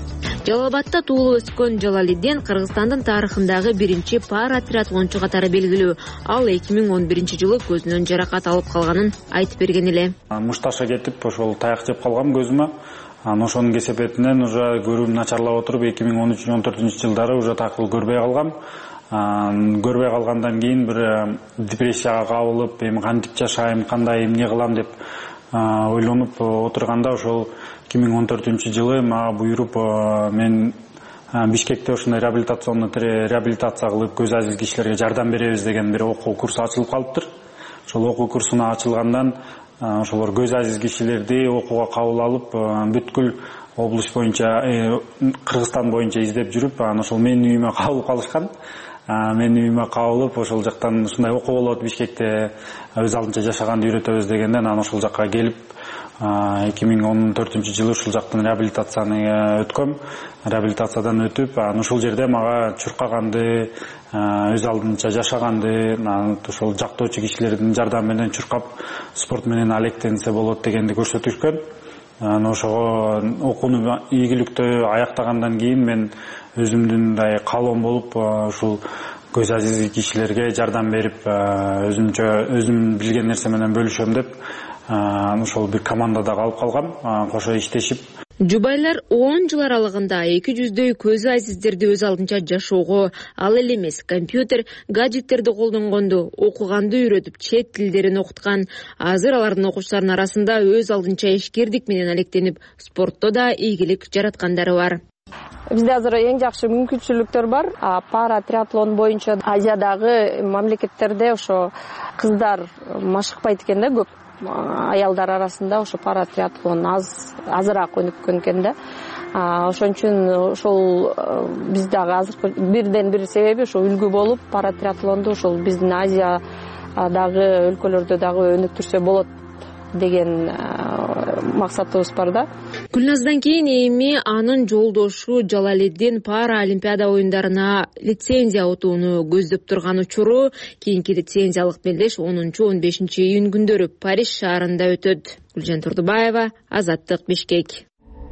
Жалал Абадта туулуп өскөн Жалалиддин Кыргызстандын тарыхындагы биринчи пара триатлончу катары белгилүү. Ал 2011 жылы көзүнөн жаракат алып калганын айтып берген эле. Мушташа кетип, ошол таяк жеп калгам көзүмө. Ошонун кесепетинен уже көрүүм начарлап отуруп 2013-14 жылдары уже такыр көрбөй калгам. Көрбөй калгандан кийин бир депрессияга кабылып, эми кантип жашайм, кандай эмне кылам деп ойлонуп отурганда ошол 2014 жылы мага буйруп мен Бишкекте ошондой реабилитация кылып көз азиз кишилерге жардам беребиз деген бир окуу курсу ачылып калыптыр. Ошол окуу курсуна ачылгандан ошолор көз азиз кишилерди окууга кабыл алып, бүткүл область боюнча, Кыргызстан боюнча издеп жүрүп, ошол менин үйүмө кабыл калышкан. Менин үйүмө кабылып, ошол жактан ушундай окуу болот Бишкекте, өз алдынча жашаганды үйрөтөбүз дегенден анан ошол жакка келип 2014 жылы ушул жактан реабилитацияны өткөм. Реабилитациядан өтүп, ушул жерде мага чуркаганды, өз алдынча жашаганды, ошол жактоочу кишилердин жардамы менен чуркап, спорт менен алектенсе болот дегенди көрсөтүшкөн. Ошого окууну ийгиликтүү аяктагандан кийин мен өзүмдүн мындай каалоом болуп, ушул көз азиз кишилерге жардам берип, өзүм билген нерсе менен бөлүшөм деп, ошол бир командада калып калгам, кошо иштешип. Жубайлар 10 жыл аралыгында 200дөй көз азиздерди өз алдынча жашоого, ал эле эмес компьютер, гаджеттерди колдонгонду, окуганды үйрөтүп, чет тилдерин окуткан. Азыр алардын окуучуларынын арасында өз алдынча ишкердик менен алектенип, спортто да ийгилик жараткандары бар. Бизде азыр эң жакшы мүмкүнчүлүктөр бар. Пара триатлон боюнча Азиядагы мамлекеттерде ошо кыздар машыкпайт экен да, көп. Аялдар арасында ошо пара триатлон азыраак өнүккөн экен да. Ошон үчүн ошол биз дагы азыр бирден бир себеби ошо үлгү болуп, пара триатлонду ошол биздин Азиядагы өлкөлөрдө дагы өнүктүрсө болот деген максатыбыз бар да. Гүлназдан кийин эми анын жолдошу Жалалиддин пара олимпиада оюндарына лицензия утууну көздөп турган учуру, кийинки лицензиялык белдеш 10-15 июнь күндөрү Париж шаарында өтөт. Гүлжан Турдубаева, Азаттык, Бишкек.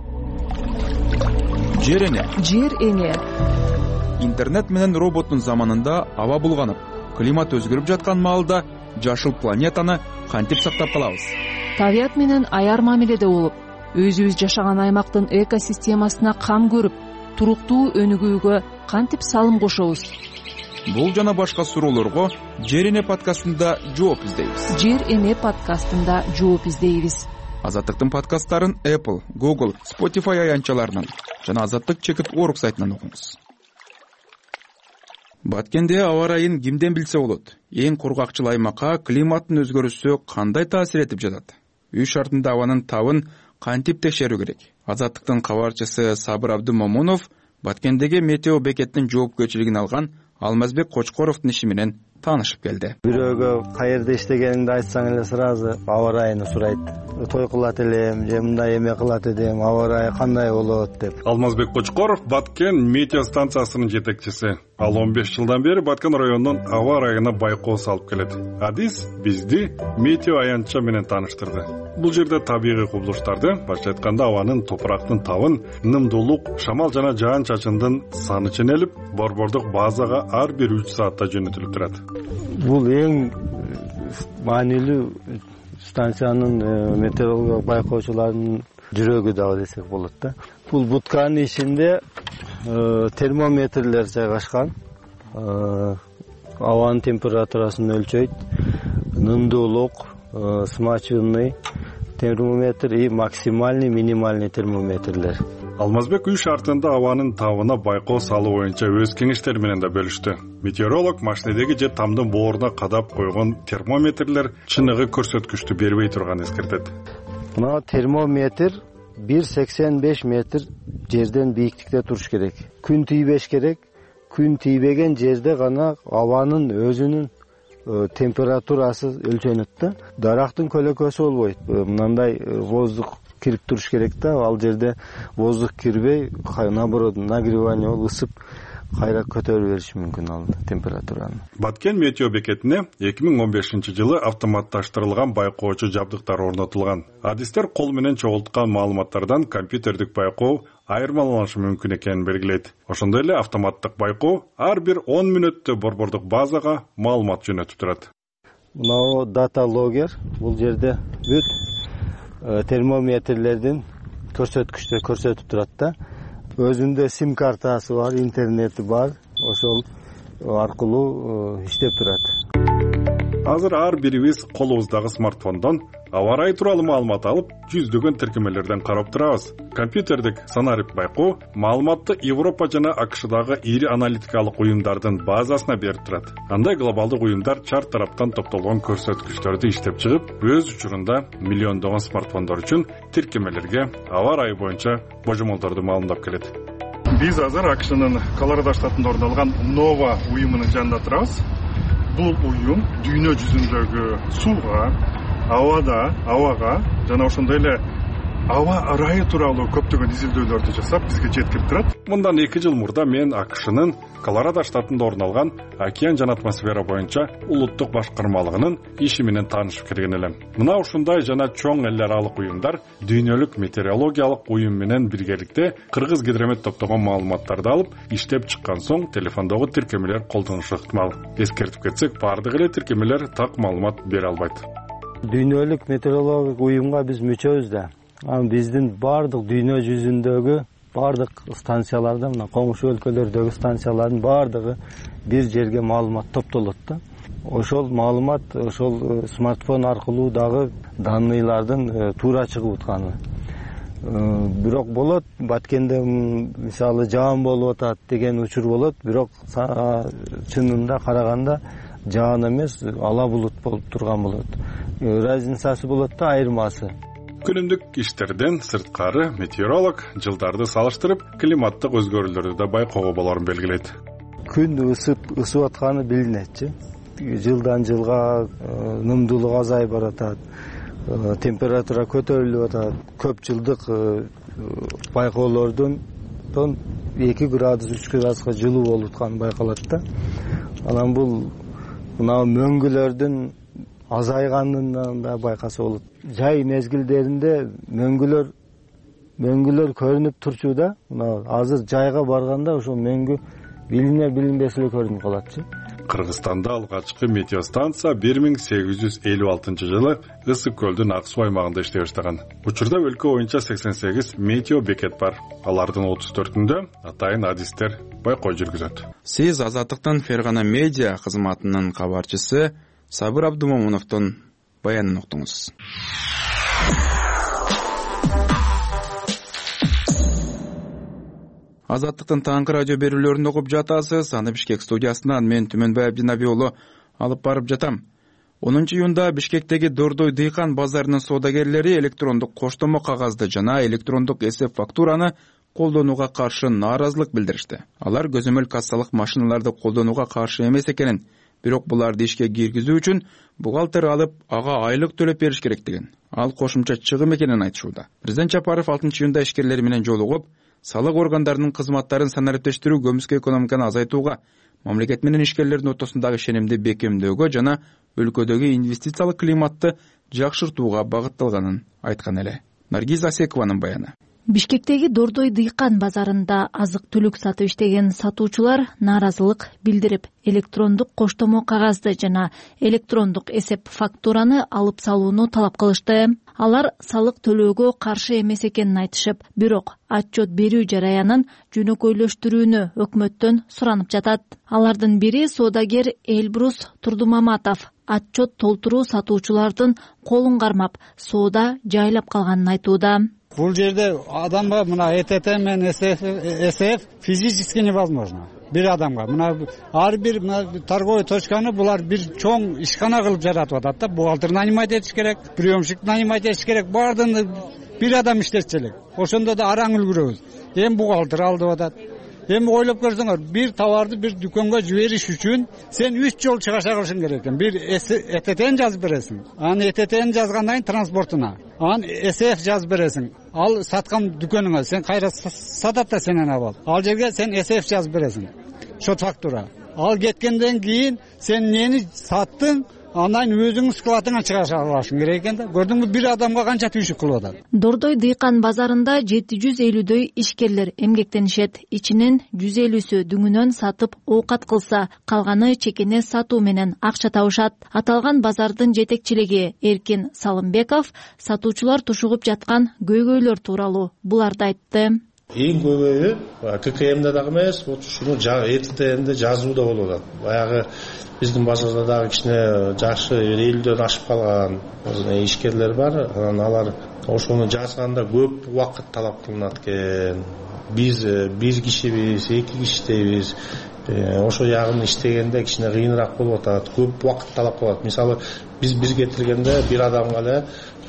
Жер эне. Интернет менен роботтун заманында аба булганып, климат өзгөрүп жаткан маалда жашыл планетаны кантип сактап калабыз? Табият менен аяр мамиледе болуп, өзүбүз жашаган аймактын экосистемасына кам көрүп, туруктуу өнүгүүгө кантип салым кошобуз? Бул жана башка суроолорго Жер эне подкастында жооп издейбиз. Жер эне подкастында жооп издейбиз. Азаттыктын подкасттарын Apple, Google, Spotify аянтчаларынан жана azattik.org сайтынан окуңуз. Баткенде аба ырайын кимден билсе болот? Эң кургакчыл аймакка климаттын өзгөрүшү кандай таасир этип жатат? Үй шартында абанын табын кантип текшерүү керек? Азаттыктын кабарчысы Сабыр Абдымомунов Баткендеги метео бекеттин жоопкерчилигин алган Алмазбек Кочкоровдун иши менен таанышып келди. Бирөөгө каерде иштегениңди айтсаң эле сразу аба ырайын сурайт. Той кылат элем, же мындай эме кылат эдим, аба ырайы кандай болот деп. Алмазбек Кочкоров Баткен метео станциясынын жетекчиси. Ал 15 жылдан бери Баткен районунун аба ырайына байкоо салып келет. Адис бизди метео аянтча менен тааныштырды. Бул жерде табигый кубулуштарды, башка айтканда абанын, топурактын табын, нымдуулук, шамал жана жаан чачындын саны ченелип, борбордук базага ар бир 3 саатта жөнөтүлүп турат. Бул эң маанилүү станциянын метеорологиялык байкоочуларынын жүрөгү дагы десек болот да. Бул бутканын ичинде термометрлер жайгашкан. Абанын температурасын өлчөйт. Нымдуулук, смачунный термометр и максимальный, минимальный термометрлер. Алмазбек үй шартында абанын табына байкоо салуу боюнча өз кеңештери менен да бөлүштү. Метеоролог машинедеги же тамдын бооруна кадап койгон термометрлер чыныгы көрсөткүчтү бербей турганын эскертет. Мына термометр 1,85 метр жерден бийиктикте туруш керек. Күн тийбеш керек. Күн тийбеген жерде гана абанын өзүнүн температурасы өлчөнөт да. Дарактын көлөкөсү болбойт. Мындай воздух кирип туруш керек да. Ал жерде воздух кирбей, наоборот, нагревание болуп ысып кайра көтөрүп бериши мүмкүн ал температураны. Баткен метео бекетине 2015-жылы автоматташтырылган байкоочу жабдыктар орнотулган. Адистер кол менен чогулткан маалыматтардан компьютердик байкоо айырмаланышы мүмкүн экенин белгилейт. Ошондой эле автоматтык байкоо ар бир 10 мүнөттө борбордук базага маалымат жөнөтүп турат. Мына дата логер, бул жерде бүт термометрлердин көрсөткүчтөрү көрсөтүп турат да. Өзүндө сим картасы бар, интернети бар, ошол аркылуу иштеп турат. Азыр ар бирибиз колубуздагы смартфондон аба ырайы тууралуу маалымат алып, жүздөгөн тиркемелерден карап турабыз. Компьютердик санарип байкоо маалыматты Европа жана АКШдагы ири аналитикалык уюмдардын базасына берип турат. Андай глобалдык уюмдар чар тараптан топтолгон көрсөткүчтөрдү иштеп чыгып, өз учурунда миллиондогон смартфондор үчүн тиркемелерге аба ырайы боюнча божомолдорду маалымдап келет. Биз азыр АКШнын Колорадо штатында орун алган Нова уюмунун жанында турабыз. Бул уюм дүйнө жүзүндөгү сууга, абага жана ошондой эле аба ырайы тууралуу көптөгөн изилдөөлөрдү жасап бизге жеткирип турат. Мындан 2 жыл мурда мен АКШнын Колорадо штатында орун алган океан жана атмосфера боюнча улуттук башкармалыгынын иши менен таанышып келген элем. Мына ушундай жана чоң эл аралык уюмдар дүйнөлүк метеорологиялык уюм менен биргеликте Кыргыз гидромет топтогон маалыматтарды алып, иштеп чыккан соң телефондогу тиркемелер колдонушу ыктымал. Эскертип кетсек, бардык эле тиркемелер так маалымат бере албайт. Дүйнөлүк метеорологиялык уюмга биз мүчөбүз да. Биздин бардык дүйнө жүзүндөгү бардык станцияларда, мына коңшу өлкөлөрдөгү станциялардын бардыгы бир жерге маалымат топтолот да. Ошол маалымат ошол смартфон аркылуу дагы данныйлардын туура чыгып атканы. Бирок болот, Баткенде мисалы жаан болуп атат деген учур болот, бирок чынында караганда жаан эмес, ала булут болуп турган болот. Разницасы болот да, айырмасы. Күнүмдүк иштерден сырткары метеоролог жылдарды салыштырып, климаттык өзгөрүүлөрдү да байкоого болорун белгилейт. Күн ысып атканы билинетчи. Жылдан жылга нымдуулук азайып баратат, температура көтөрүлүп атат. Көп жылдык байкоолордун 2 градус 3 градуска жылуу болуп атканы байкалат да. Анан бул мына мөңгүлөрдүн азайганынан да байкаса болот. Жай мезгилдеринде мөңгүлөр көрүнүп турчу да. Мына азыр жайга барганда ошо мөңгү билинбес эле көрүнүп калатчы. Кыргызстанда алгачкы метеостанция 1856 жылы Ысык көлдүн ак суу аймагында иштей баштаган. Учурда өлкө боюнча 88 метео бекет бар. Алардын 34-үндө атайын адистер байкоо жүргүзөт. Сиз Азаттыктын Фергана медиа кызматынын кабарчысы Сабыр Абдумомуновдун баянын уктуңуз. Азаттыктын таңкы радио берүүлөрүн окуп жатасыз. Аны Бишкек студиясынан мен Түмөнбай Абдинаби уулу алып барып жатам. 10-июнда Бишкектеги Дордой дыйкан базарынын соодагерлери электрондук коштомо кагазды жана электрондук эсеп фактураны колдонууга каршы нааразылык билдиришти. Алар көзөмөл кассалык машиналарды колдонууга каршы эмес экенин, бирок буларды ишке киргизүү үчүн бухгалтер алып, ага айлык төлөп бериш керек деген. Ал кошумча чыгым экенин айтышууда. Президент Жапаров 6-июнда ишкерлер менен жолугуп, салык органдарынын кызматтарын санариптештирүү, көмүскө экономиканы азайтууга, мамлекет менен ишкерлердин ортосундагы ишенимди бекемдөөгө жана өлкөдөгү инвестициялык климатты жакшыртууга багытталганын айткан эле. Наргиз Асекованын баяны. Бишкектеги Дордой дыйкан базарында азык-түлүк сатып иштеген сатуучулар нааразылык билдирип, электрондук коштомо кагазды жана электрондук эсеп фактураны алып салууну талап кылышты. Алар салык төлөөгө каршы эмес экенин айтышып, бирок отчет берүү жараянын жөнөкөйлөштүрүүнү өкмөттөн суранып жатат. Алардын бири соодагер Элбрус Турдумаматов. Отчет толтуруу сатуучулардын колун кармап, соода жайлап калганын айтууда. Бул жерде адамга мына ЭТТ менен СФ физически невозможно. Бир адамга мына ар бир торговый точканы булар бир чоң ишкана кылып жаратып атат да. Бухгалтер нанимать этиш керек, приемщик нанимать этиш керек, баардыгын бир адам иштетсе элек. Ошондо да араң үлгүрөбүз. Эми бухгалтер алдып атат. Эми ойлоп көрсөңөр, бир товарды бир дүкөнгө жибериш үчүн сен 3 жол чыгаша кылышың керек экен. Бир ЭТТн жазып бересиң. Анан ЭТТн жазгандан кийин транспортуна. Анан СФ жазып бересиң. Ал саткан дүкөнүңө сен кайра сатат да сенен абал. Ал жерге сен СФ жазып бересиң. счет фактура. Ал кеткенден кийин сен эмнени саттың, андан өзүңүн складыңан чыгара алышың керек экен да. Көрдүңбү, бир адамга канча түйшүк кылып атат. Дордой дыйкан базарында 750дөй ишкерлер эмгектенишет. Ичинен 150сү дүңүнөн сатып оокат кылса, калганы чекене сатуу менен акча табышат. Аталган базардын жетекчилиги Эркин Салымбеков сатуучулар тушугуп жаткан көйгөйлөр тууралуу буларды айтты. Эң көбөйү ККМде дагы эмес, ушуну ЭТТНде жазууда болуп атат. Баягы биздин базарда дагы кичине жашы 50дөн ашып калган ишкерлер бар. Алар ошону жазганда көп убакыт талап кылынат экен. Биз бир кишибиз, 2 кишидейбиз. Ошо ягын иштегенде кичине кыйыныраак болуп атат. Көп убакыт талап кылат. Мисалы, биз кетиргенде бир адамга эле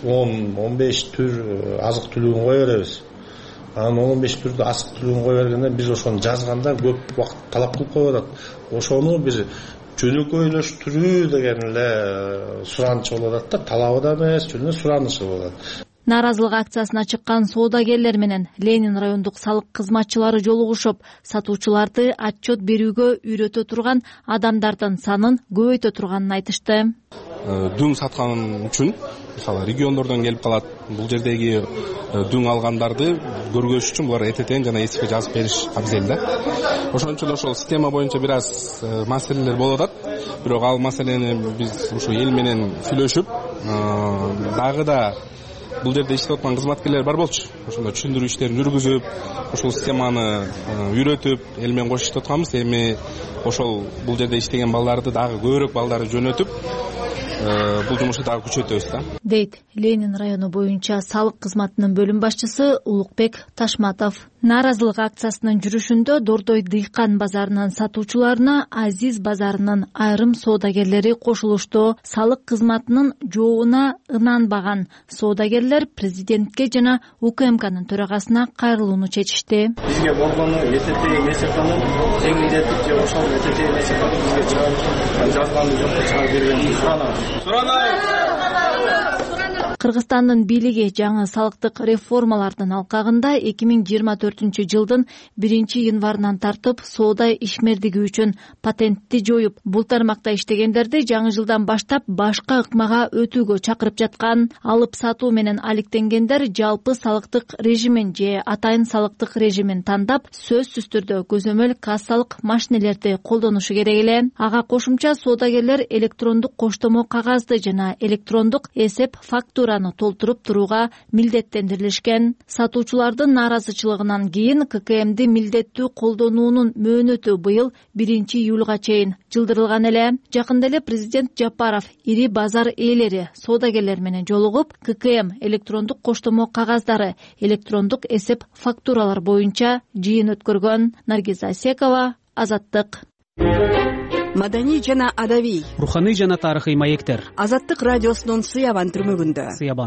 10-15 түр азык түлүгүн кое беребиз. Анан 15 түрдө азык түлүгүн кое бергенде биз ошону жазганда көп убакыт талап кылып коюп атат. Ошону бир жөнөкөйлөштүрүү деген эле сураныч болуп атат да, талабы да эмес, жөн суранычы болуп атат. Нааразылык акциясына чыккан соодагерлер менен Ленин райондук салык кызматчылары жолугушуп, сатуучуларды отчет берүүгө үйрөтө турган адамдардын санын көбөйтө турганын айтышты. Дүң саткан үчүн, мисалы, региондордон келип калат. Бул жердеги дүң алгандарды көргөзүш үчүн булар ЭТТН жана ЭСИФке жазып бериш абзел да. Ошон үчүн ошол система боюнча бир аз маселелер болуп атат. Бирок ал маселени биз ушу эл менен сүйлөшүп, дагы да бул жерде иштеп аткан кызматкерлер бар болчу. Ошондо түшүндүрүү иштерин жүргүзүп, ошол системаны үйрөтүп, эл менен кош иштеп атканбыз. Эми ошол бул жерде иштеген балдарды дагы көбүрөөк балдарды жөнөтүп, бул жумушту дагы күчөтөбүз да. Дейт Ленин району боюнча салык кызматынын бөлүм башчысы Улукбек Ташматов. Нааразылык акциясынын жүрүшүндө Дордой дыйкан базарынын сатуучуларына Азиз базарынын айрым соодагерлери кошулушту. Салык кызматынын жообуна ынанбаган соодагерлер президентке жана УКМКнын төрагасына кайрылууну чечишти. Бизге болгону ЭТТ месеканын жеңилдетип же ошол ЭТТ месеканы бизге чыгарып жазганы жокко чыгарып бергенин суранабыз. Кыргызстандын бийлиги жаңы салыктык реформалардын алкагында 2024-жылдын 1-январынан тартып соода ишмердиги үчүн патентти жоюп, бул тармакта иштегендерди жаңы жылдан баштап башка ыкмага өтүүгө чакырып жаткан. Алып сатуу менен алектенгендер жалпы салыктык режимин же атайын салыктык режимин тандап, сөзсүз түрдө көзөмөл кассалык машинелерди колдонушу керек эле. Ага кошумча соодагерлер электрондук коштомо кагазды жана электрондук эсеп фактураны толтуруп турууга милдеттендирилишкен. Сатуучулардын нааразычылыгынан кийин ККМди милдеттүү колдонуунун мөөнөтү быйыл 1-июлга чейин жылдырылган эле. Жакында эле президент Жапаров ири базар ээлери соодагерлер менен жолугуп, ККМ электрондук коштомо кагаздары, электрондук эсеп фактуралар боюнча жыйын өткөргөн. Наргиза Асекова, Азаттык. Маданий жана адабий, руханий жана тарыхый маектер. Азаттык радиосунун Сыябан түрмөгүндө.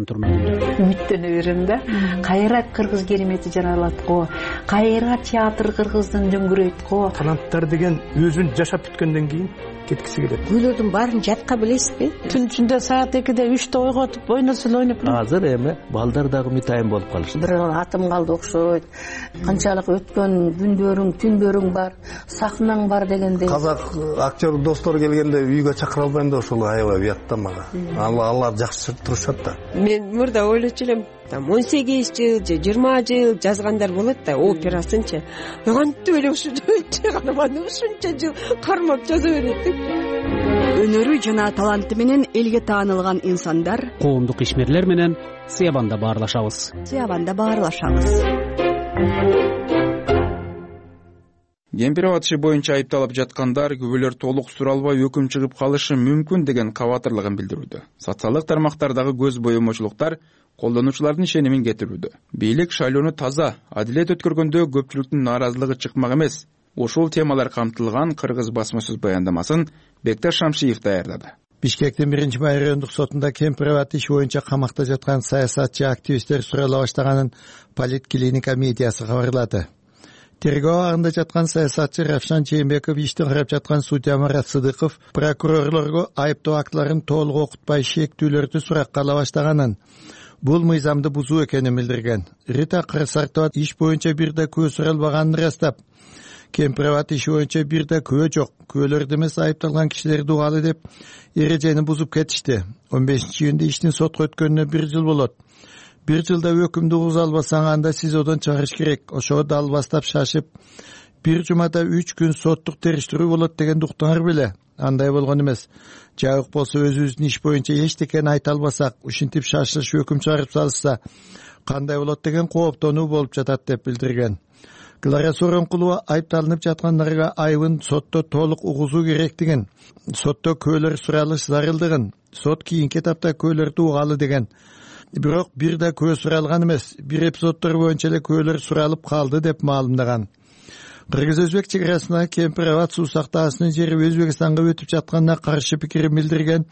Үмүттөнө берем да. Кайра кыргыз керемети жаралат го. Кайра театр кыргыздын дөңгүрөйт го. Таланттар деген өзүн жашап бүткөндөн кийин кеткиси келет. Гүлөрдүн баарын жатка билесизби? Түн ичинде саат 2-де 3-те ойготуп, ойносул ойноп. Азыр эми балдар дагы мытайын болуп калышты. Бир атым калды окшойт. Канчалык өткөн күндөрүң, түндөрүң бар, сахнаң бар дегендей. Казак актер достор келгенде үйгө чакыра албайм да ошол аябай уят да мага. Алар жакшы турушат да. Мен мурда ойлочу элем, 18 жыл же 20 жыл жазгандар болот да, операсынчы. Кантип эле ушунча гана ушунча жыл кармап жаза берет. Өнөрү жана таланты менен элге таанылган инсандар, коомдук ишмерлер менен Сыябанда баарлашабыз. Кемпиров атышы боюнча айыпталып жаткандар күбөлөр толук суралбай өкүм чыгып калышы мүмкүн деген кабатырлыгын билдирүүдө. Социалдык тармактардагы көз боемочулуктар колдонуучулардын ишенимин кетирүүдө. Бийлик шайлоону таза, адилет өткөргөндө көпчүлүктүн нааразылыгы чыкмак эмес. Ушул темалар камтылган кыргыз басма сөз баяндамасын Бекташ Шамшиев даярдады. Бишкектин 1-май райондук сотунда Кемпиров иш боюнча камакта жаткан саясатчы активисттер сурала баштаганын Политклиника медиасы кабарлады. Тергөө абагында жаткан саясатчы Равшан Жээнбеков иштин карап жаткан судья Марат Сыдыков прокурорлорго айыптоо актыларын толук окутпай шектүүлөрдү суракка ала баштаганын, бул мыйзамды бузуу экенин билдирген. Рита Кырсартова иш боюнча бирде көз суралбаганын ырастап, Кемпирабад иши боюнча бир да күбө жок. Күбөлөрдү эмес айыпталган кишилерди угалы деп эрежени бузуп кетишти. 15-июнда иштин сотко өткөнүнө 1 жыл болот. 1 жылда өкүмдү угуза албасаң анда СИЗОдон чыгарыш керек. Ошого дал бастап шашып 1 жумада 3 күн соттук териштирүү болот дегенди уктуңар беле? Андай болгон эмес. Жабык болсо өзүбүздүн иш боюнча эчтекени айта албасак, ушинтип шашылыш өкүм чыгарып салышса кандай болот деген кооптонуу болуп жатат деп билдирген. Клара Сооронкулова айыпталынып жаткандарга айыбын сотто толук угузуу керектигин, сотто күбөлөр суралыш зарылдыгын, сот кийинки этапта күбөлөрдү угалы деген. Бирок бир да күбө суралган эмес, бир эпизоддор боюнча эле күбөлөр суралып калды деп маалымдаган. Кыргыз-өзбек чек арасындагы Кемпирабад суу сактаасынын жери Өзбекстанга өтүп жатканына каршы пикирин билдирген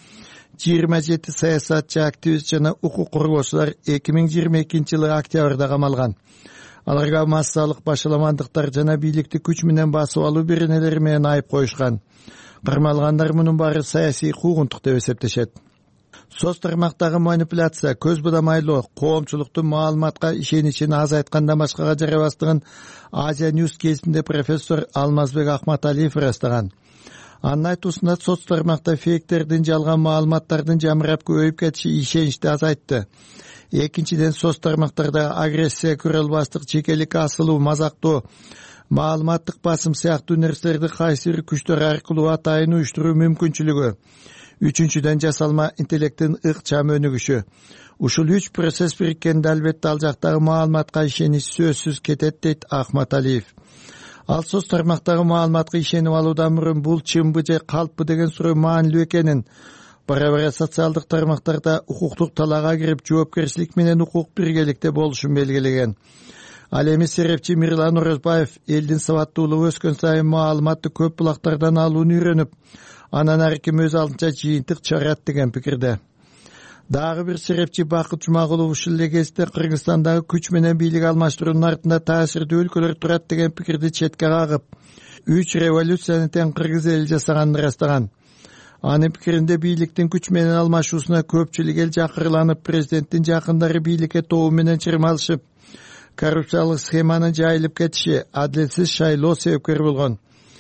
27 саясатчы, активист жана укук коргоочулар 2022 жылы октябрда камалган. Аларга массалык башаламандыктар жана бийликти күч менен басып алуу беренелери менен айып коюшкан. Кармалгандар мунун баары саясий куугунтук деп эсептешет. Соц тармактагы манипуляция, көз бадамайлоо, коомчулуктун маалыматка ишеничин азайткандан башкага жарабастыгын Азия Ньюс кезинде профессор Алмазбек Ахматалиев ырастаган. Анын айтуусунда соц тармакта фейктердин, жалган маалыматтардын жамырап көбөйүп кетиши ишеничти азайтты. Экинчиден, соц тармактарда агрессия, көрөлбастык, жекелик асылуу, мазактоо, маалыматтык басым сыяктуу нерселерди кайсы бир күчтөр аркылуу атайын уюштуруу мүмкүнчүлүгү. Үчүнчүдөн, жасалма интеллекттин ыкчам өнүгүшү. Ушул 3 процесс бириккенде албетте ал жактагы маалыматка ишенич сөзсүз кетет, дейт Ахматалиев. Ал соц тармактагы маалыматка ишенип алуудан мурун бул чынбы же калппы деген суроо маанилүү экенин, бара-бара социалдык тармактарда укуктук талаага кирип, жоопкерчилик менен укук биргеликте болушун белгилеген. Ал эми серепчи Мирлан Орозбаев элдин сабаттуулугу өскөн сайын маалыматты көп булактардан алууну үйрөнүп, анан ар ким өз алдынча жыйынтык чыгарат деген пикирде. Дагы бир серепчи Бакыт Жумагулов ушул эле кезде Кыргызстандагы күч менен бийлик алмаштыруунун артында таасирдүү өлкөлөр турат деген пикирди четке кагып, 3 революцияны тең кыргыз эли жасаганын ырастаган. Анын пикиринде бийликтин күч менен алмашуусуна көпчүлүк эл жакырланып, президенттин жакындары бийликке тобу менен чырмалышып, коррупциялык схеманын жайылып кетиши, адилетсиз шайлоо себепкер болгон.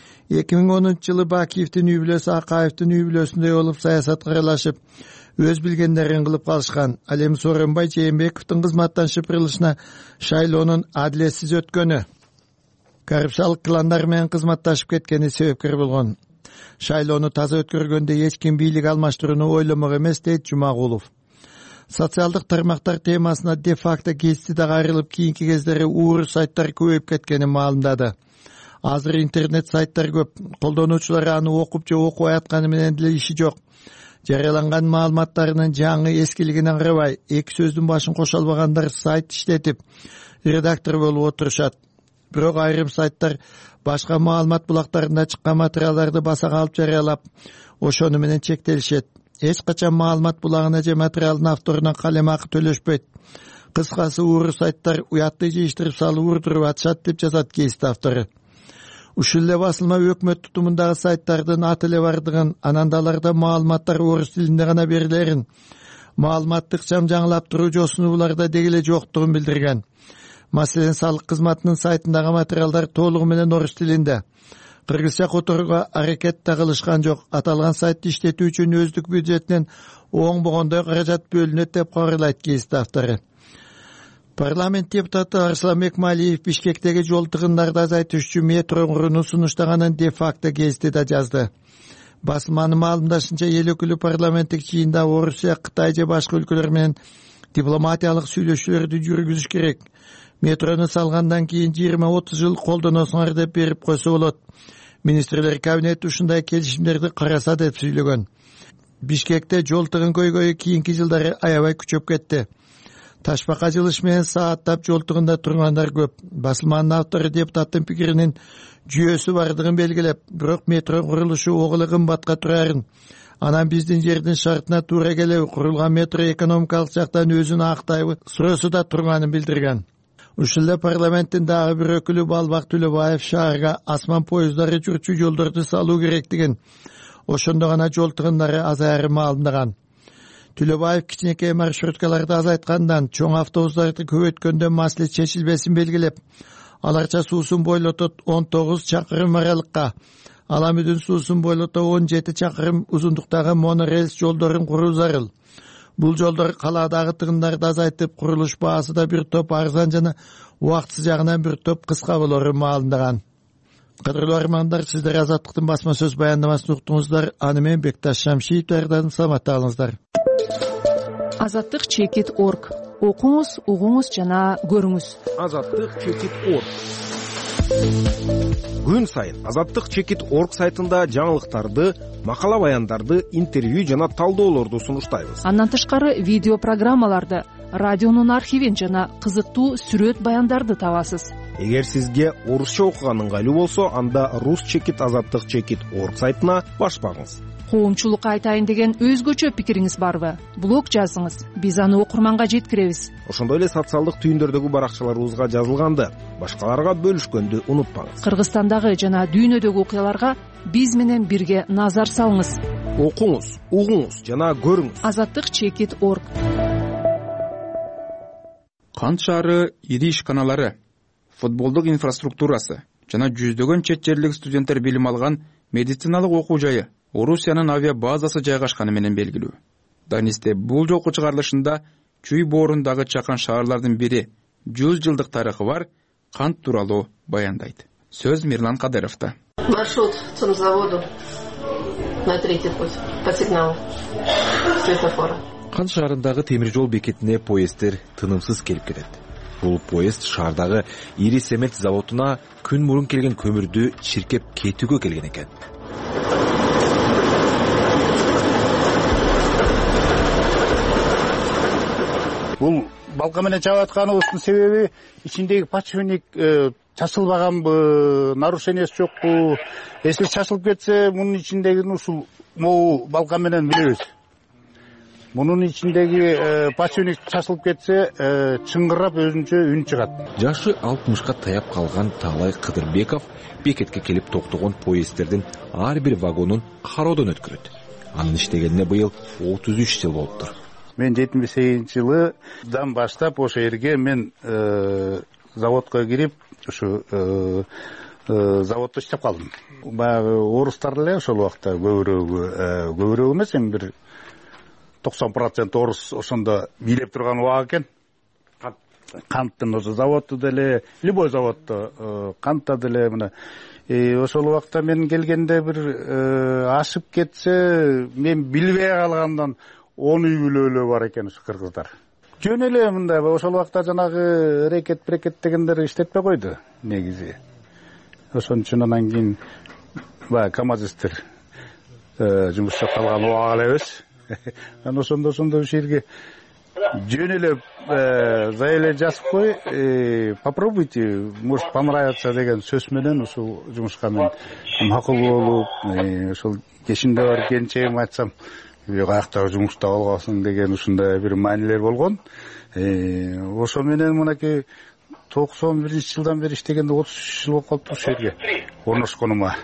2010 жылы Бакиевдин үй бүлөсү Акаевдин үй бүлөсүндөй болуп саясатка аралашып, өз билгендерин кылып калышкан. Ал эми Сооронбай Жээнбековдун кызматтан шыпырылышына шайлоонун адилетсиз өткөнү, коррупциялык кландар менен кызматташып кеткени себепкер болгон. Шайлоону таза өткөргөндө эч ким бийлик алмаштырууну ойломок эмес, дейт Жумагулов. Социалдык тармактар темасына де-факто гезити дагы айрылып, кийинки кездери ууру сайттар көбөйүп кеткенин маалымдады. Азыр интернет сайттар көп, колдонуучулар аны окуп же окубай атканы менен деле иши жок. Жарыяланган маалыматтарынын жаңы эскилигине карабай, эки сөздүн башын кошо албагандар сайт иштетип, редактор болуп отурушат. Бирок айрым сайттар башка маалымат булактарында чыккан материалдарды басага алып жарыялап, ошону менен чектелишет. Эч качан маалымат булагына же материалдын авторуна калем акы төлөшпөйт. Кыскасы, ууру сайттар уятты жыйыштырып салып урдуруп атышат, деп жазат гезит автору. Ушул эле басылма өкмөт тутумундагы сайттардын аты эле бардыгын, анан да аларда маалыматтар орус тилинде гана берилерин, маалыматтык ыкчам жаңылап туруу жосунууларда деги эле жоктугун билдирген. Маселен, салык кызматынын сайтындагы материалдар толугу менен орус тилинде. Кыргызча которууга аракет да кылышкан жок. Аталган сайтты иштетүү үчүн өздүк бюджетинен оңбогондой каражат бөлүнөт, деп кабарлайт гезит автору. Парламент депутаты Арслан Мекмалиев Бишкектеги жол тыгындарды азайтыш үчүн метро курууну сунуштаганын де-факто гезити да жазды. Басылманын маалымдашынча, эл өкүлү парламенттик жыйында Орусия, Кытай же башка өлкөлөр менен дипломатиялык сүйлөшүүлөрдү жүргүзүш керек. Метрону салгандан кийин 20-30 жыл колдоносуңар деп берип койсо болот. Министрлер кабинети ушундай келишимдерди караса деп сүйлөгөн. Бишкекте жол тыгын көйгөйү кийинки жылдары аябай күчөп кетти. Ташбака жылыш менен сааттап жол тыгында тургандар көп. Басылманын автору депутаттын пикиринин жүйөсү бардыгын белгилеп, бирок метро курулушу огулы кымбатка турарын, анан биздин жердин шартына туура келеби, курулган метро экономикалык жактан өзүн актайбы суроосу да турганын билдирген. Ушул эле парламенттин дагы бир өкүлү Балбак Төлөбаев шаарга асман поезддары жүрчү жолдорду салуу керектигин, ошондо гана жол тыгындары азаярын маалымдаган. Төлөбаев кичинекей маршруткаларды азайткандан, чоң автобустарды көбөйткөндөн маселе чечилбесин белгилеп, аларча суусун бойлотот 19 чакырым аралыкка, Аламүдүн суусун бойлото 17 чакырым узундуктагы монорельс жолдорун куруу зарыл. Бул жолдор калаадагы тыгындарды азайтып, курулуш баасы да бир топ арзан жана убактысы жагынан бир топ кыска болору маалындаган. Кадырлуу армандар, сиздер Азаттыктын басма сөз баяндамасын уктуңуздар. Аны мен Бекташ Шамшиев даярдадым. Саламатта калыңыздар. Азаттык.org. Окуңуз, угуңуз жана көрүңүз. Азаттык.org. Күн сайын Азаттык.org сайтында жаңылыктарды, макала баяндарды, интервью жана талдоолорду сунуштайбыз. Андан тышкары видео программаларды, радионун архивин жана кызыктуу сүрөт баяндарды табасыз. Эгер сизге орусча окуган ыңгайлуу болсо, анда rus.azаттык.org сайтына баш багыңыз. Коомчулукка айтайын деген өзгөчө пикириңиз барбы? Блог жазыңыз, биз аны окурманга жеткиребиз. Ошондой эле социалдык түйүндөрдөгү баракчаларыбызга жазылганды, башкаларга бөлүшкөндү унутпаңыз. Кыргызстандагы жана дүйнөдөгү окуяларга биз менен бирге назар салыңыз. Окуңуз, угуңуз жана көрүңүз. Азаттык.org. Кант шаары ири ишканалары, футболдук инфраструктурасы жана жүздөгөн чет жерлик студенттер билим алган медициналык окуу жайы Орусиянын авиа базасы жайгашканы менен белгилүү. Данисте бул жолку чыгарылышында чүй боорундагы чакан шаарлардын бири 100 жылдык тарыхы бар Кант тууралуу баяндайт. Сөз Мирлан Кадыровдо. Маршрут к заводу на третий путь по сигналу светофора. Кант шаарындагы темир жол бекетине поезддер тынымсыз келип кетет. Бул поезд шаардагы ири цемент заводуна күн мурун келген көмүрдү чиркеп кетүүгө келген экен. Бул балка менен чаап атканыбыздын себеби ичиндеги подшипник чачылбаганбы, нарушениясы жокпу. Если чачылып кетсе, мунун ичиндеги ушул могу балка менен билебиз. Мунун ичиндеги подшипник чачылып кетсе, чыңгырап өзүнчө үн чыгат. Жашы 60-ка таяп калган Таалай Кыдырбеков бекетке келип токтогон поезддердин ар бир вагонун кароодон өткөрөт. Анын иштегенине быйыл 33 жыл болуптур. Мен 78-жылдан баштап ошо жерге мен заводко кирип, ушу заводдо иштеп калдым. Баягы орустар эле ошол убакта көбүрөөк эмес, эми бир 90% орус ошондо бийлеп турган убак экен. Канттын ошо заводу деле, любой заводдо кантта деле мына ошол убакта мен келгенде бир ашып кетсе, мен билбей калгандан 10 үй бүлөлүү бар экен ушу кыргыздар. Жөн эле мындай ошол убакта жанагы рекет дегендер иштетпей койду негизи. Ошон үчүн анан кийин камазистер жумушта калган убак элебиз. Анан ошондо ушул жерге жөн эле заявление жазып кой, попробуйте, может понравится деген сөз менен ушул жумушка мен макул болуп, ошол кешинде бар келинчегиме айтсам, каякта жумушта болгонсуң деген ушундай бир маанилер болгон. Ошо менен мынакей 91-жылдан бери иштегенде 33 жыл болуп калыптыр ушул жерге орношконума.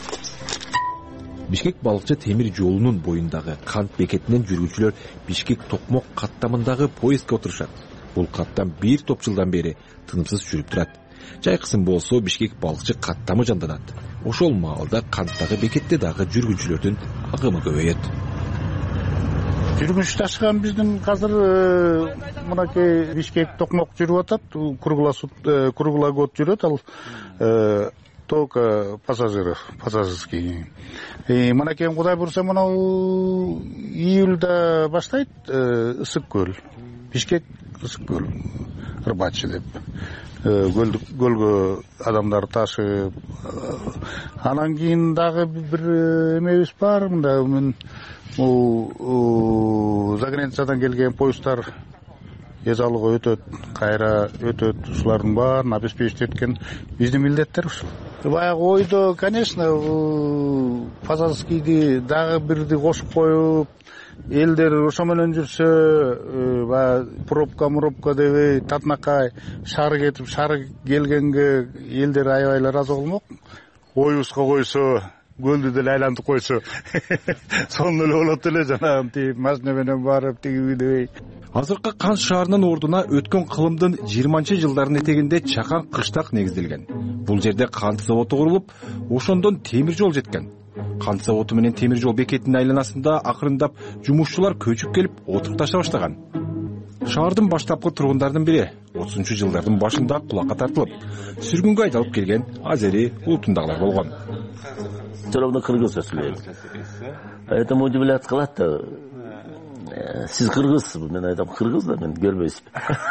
Бишкек балыкчы темир жолунун боюндагы Кант бекетинен жүргүчүлөр Бишкек Токмок каттамындагы поездге отурушат. Бул каттам бир топ жылдан бери тынымсыз жүрүп турат. Жайкысын болсо Бишкек балыкчы каттамы жанданат. Ошол маалда Канттагы бекетте дагы жүргүнчүлөрдүн агымы көбөйөт. Жүргүнчү ташыган биздин азыр мынакей Бишкек Токмок жүрүп атат, круглогод жүрөт, ал только пассажирский. Мынакей Кудай бурса, мынау июльда баштайт ысык көл. Бишкек ысык көл, рыбачы деп. Көлгө адамдар ташып. Анан кийин дагы бир эмебиз бар, мында мен за границадан келген поезддар эзалууга өтөт, кайра өтөт, ушулардын баарын обеспечить эткен биздин милдеттер ушул. Баягы ойдо, конечно, пассажирскийди дагы бирди кошуп коюп, элдер ошо менен жүрсө, баягы пробка дебей, татынакай шаар кетип, шаар келгенге элдер аябай эле ыраазы болмок. Оюбузга койсо, көлдү деле айлантып койсо сонун эле болот эле, жанагы тиги машина менен барып тиги үйдөй. Азыркы Кант шаарынын ордуна өткөн кылымдын 20-жылдардын этегинде чакан кыштак негизделген. Бул жерде кант заводу курулуп, ошондон темир жол жеткен. Кант заводу менен темир жол бекетинин айланасында акырындап жумушчулар көчүп келип отурукташа баштаган. Шаардын баштапкы тургундарынын бири 30-жылдардын башында кулакка тартылып, сүргүнгө айдалып келген азери улутундагылар болгон. Все равно кыргызча сүйлөйм. Поэтому удивляться кылат да. Сиз кыргызсызбы? Мен айтам, кыргыз да, мен көрбөйсүзбү.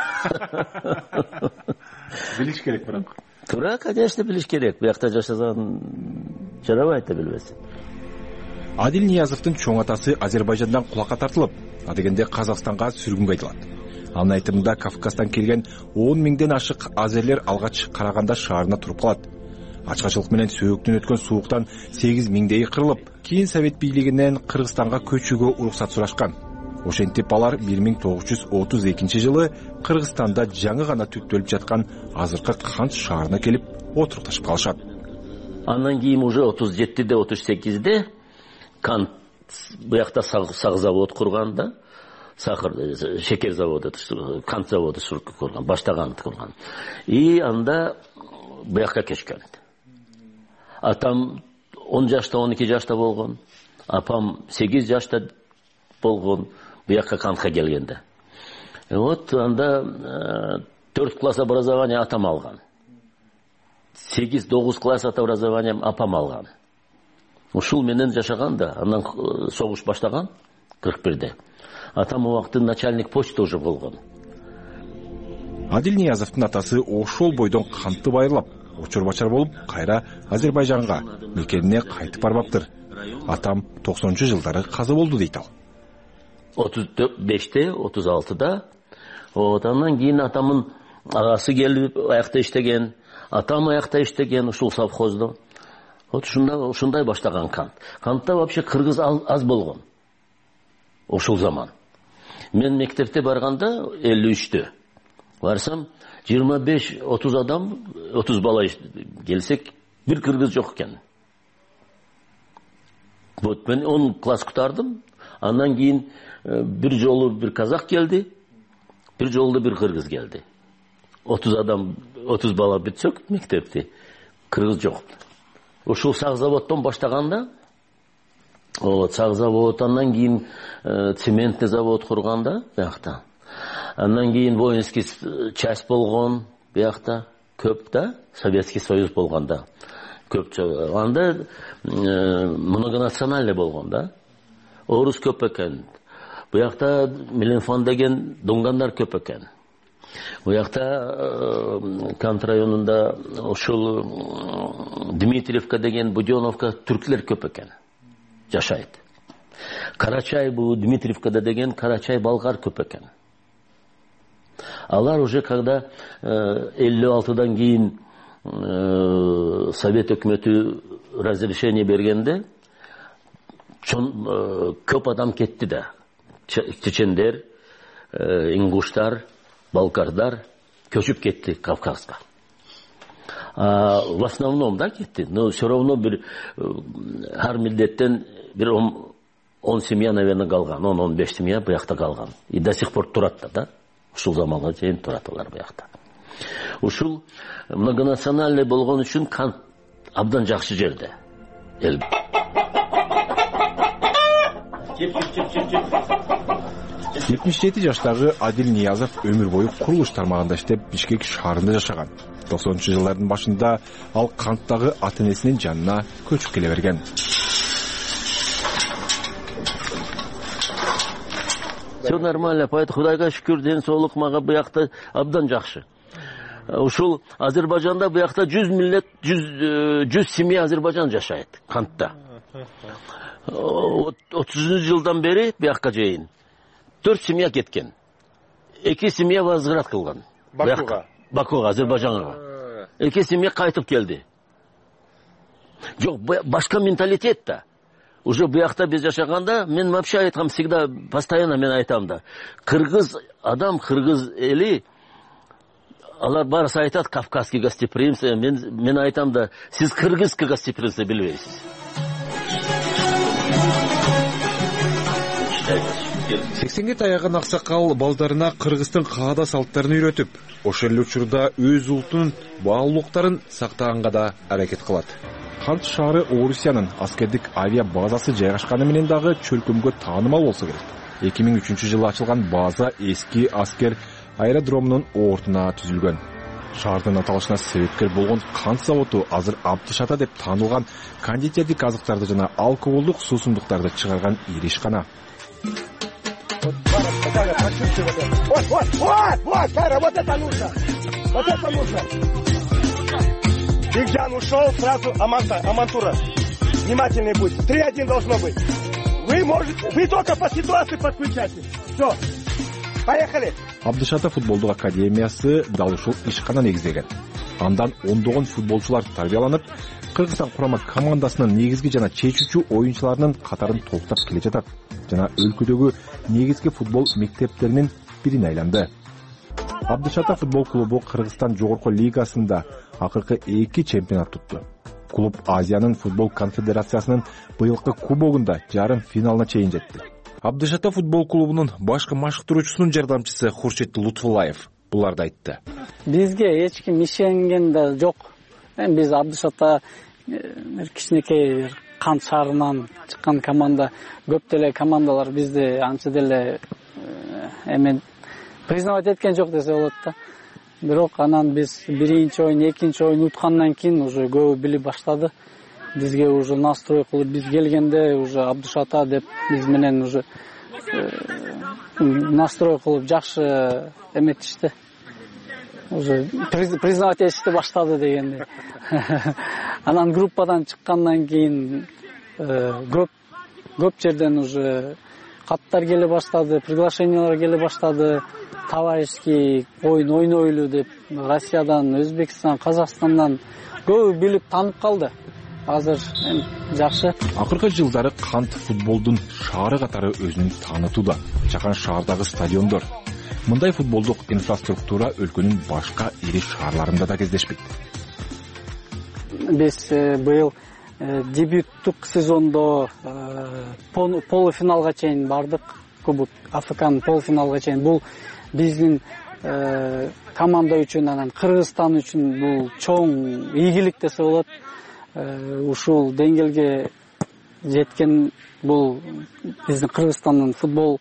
Билиш керек бирок. Туура, конечно, билиш керек. Буякта жашасаң жарабайт да билбесең. Адил Ниязовдун чоң атасы Азербайжандан кулакка тартылып, адегенде Казакстанга сүргүнгө айдалат. Анын айтымында Кавказдан келген 10 миңден ашык азерлер алгач Караганда шаарына туруп калат. Ачкачылык менен сөөктөн өткөн сууктан 8 миңдейи кырылып, кийин Совет бийлигинен Кыргызстанга көчүүгө уруксат сурашкан. Ошентип алар 1932-жылы Кыргызстанда жаңы гана түптөлүп жаткан азыркы Кант шаарына келип отурукташып калышат. Андан кийин уже 37-де, 38-де Кант буякта сак завод курган да, шекер заводу, Кант заводу курган, баштаган курган. И анда буякка көчкөн. Атам 10 жашта, 12 жашта болгон, апам 8 жашта болгон. Буякка Кантка келгенде. Вот анда 4 класс образования атам алган. 8-9 класс образования апам алган. Ушул менен жашаган да, андан согуш баштаган 41-де. Атам убакытта начальник почта уже болгон. Адил Ниязовдун атасы ошол бойдон кантты байырлап, очор-бачар болуп, кайра Азербайжанга, мекенине кайтып барбаптыр. Атам 90-жылдары каза болду дейт ал. 35-те, 36-да. Андан кийин атамын агасы келип аякта иштеген, атам аякта иштеген ушул совхоздо. Вот ушундай баштаган Кант. Кантта вообще кыргыз аз болгон. Ошол заман. Мен мектепте барганда 53-тө. Барсам 25-30 адам, 30 бала келсек, бир кыргыз жок экен. Вот мен 10 класс кутардым. Андан кийин bir жолу bir казак келди, bir жолу bir кыргыз келди. 30 адам, 30 бала бүтсөк мектепте, кыргыз жок. Ушул сак заводдон баштаганда, сак завод, андан кийин цементный завод курганда, буякта. Андан кийин воинский часть болгон, буякта, көп да, Советский Союз болгонда. Көп. Анда многонациональный болгон да. Орус көп экен. Буякта Меленфон деген дунгандар көп экен. Буякта Кант районунда ошол Дмитриевка деген Буденовка түрклер көп экен. Жашайт. Карачай бу Дмитриевкада деген Карачай болгар көп экен. Алар уже когда 56-дан кийин Совет өкмөтү разрешение бергенде көп адам кетти да. Чечендер, ингуштар, балкардар көчүп кетти Кавказга. В основном да кетти, но все равно bir har милдеттен bir 10 семья, наверное, калган, 10-15 семья буякта калган. И до сих пор турат да. Ушул заманга чейин турат алар буякта. Ушул многонациональный болгон үчүн Кант абдан жакшы жерде. 77 жаштагы Адил Ниязов өмүр бою курулуш тармагында иштеп Бишкек шаарында жашаган. 90-жылдардын башында ал Канттагы ата-энесинин жанына көчүп келе берген. Все нормально, поэтому Кудайга шүкүр, ден соолук мага буякта абдан жакшы. Ушул Азербайжанда буякта 100 семья Азербайжан жашайт Кантта. 30-жылдан бери буякка чейин 4 семья кеткен. 2 семья возврат кылган. Бакуга, Азербайжанга. 2 семья кайтып келди. Жок, башка менталитет да. Уже буякта биз жашаганда, мен вообще айткам, всегда, постоянно мен айтам да. Кыргыз адам, кыргыз эли, алар барысы айтат кавказский гостеприимство. Мен айтам да, сиз кыргызский гостеприимство билбейсиз. сексенге таяган аксакал балдарына Кыргыздын каада салттарын үйрөтүп, ошол эле учурда өз улутунун баалуулуктарын сактаганга да аракет кылат. Кант шаары Орусиянын аскердик авиа базасы жайгашканы менен дагы чөлкөмгө таанымал болсо керек. 2003-жылы ачылган база эски аскер аэродромунун ортуна түзүлгөн. Шаардын аталышына себепкер болгон кант заводу азыр Абдышата деп таанылган кондитердик азыктарды жана алкоголдук суусундуктарды чыгарган ири ишкана. Вот это нужно! Вот это нужно! Бигджан ушел, сразу Амантура. Внимательней будь. 3-1 должно быть. Вы только по ситуации подключайтесь. Все. Поехали! Абдышата футболдук академиясы дал ушул ишкана негиздеген. Андан ондогон футболчулар тарбияланып, Кыргызстан курама командасынын негизги жана чечүүчү оюнчуларынын катарын толуктап келе жатат жана өлкөдөгү негизги футбол мектептеринин бирине айланды. Абдышата футбол клубу Кыргызстан жогорку лигасында акыркы 2 чемпионат тутту. Клуб Азиянын футбол конфедерациясынын быйылкы кубогунда жарым финалына чейин жетти. Абдышата футбол клубунун башкы машыктыруучусунун жардамчысы Хуршит Лутфуллаев буларды айтты. Бизге эч ким ишенген да жок. Биз Абдышата кичинекей Кант шаарынан чыккан команда, көп деле командалар бизди анча деле эмен признавать эткен жок десе болот да. Бирок анан биз биринчи оюн, экинчи оюн уткандан кийин уже көбү билип баштады. Бизге уже настрой кылып биз келгенде уже Абдышата деп биз менен уже настрой кылып жакшы эметишти. Уже признавать этишти баштады дегенде. Анан группадан чыккандан кийин көп жерден уже каттар келе баштады, приглашениялар келе баштады. Товарищеский оюн ойнойлу деп Россиядан, Өзбекстан, Казакстандан көбү билип таанып калды. Азыр жакшы. Акыркы жылдары Кант футболдун шаары катары өзүн таанытууда. Чакан шаардагы стадиондор. Мындай футболдук инфраструктура өлкөнүн башка ири шаарларында да кездешпейт. Биз быйыл дебюттук сезондо полуфиналга чейин бардык. Кубок Африканын полуфиналга чейин. Бул биздин команда үчүн, анан Кыргызстан үчүн бул чоң ийгилик десе болот. Ушул деңгээлге жеткен бул биздин Кыргызстандын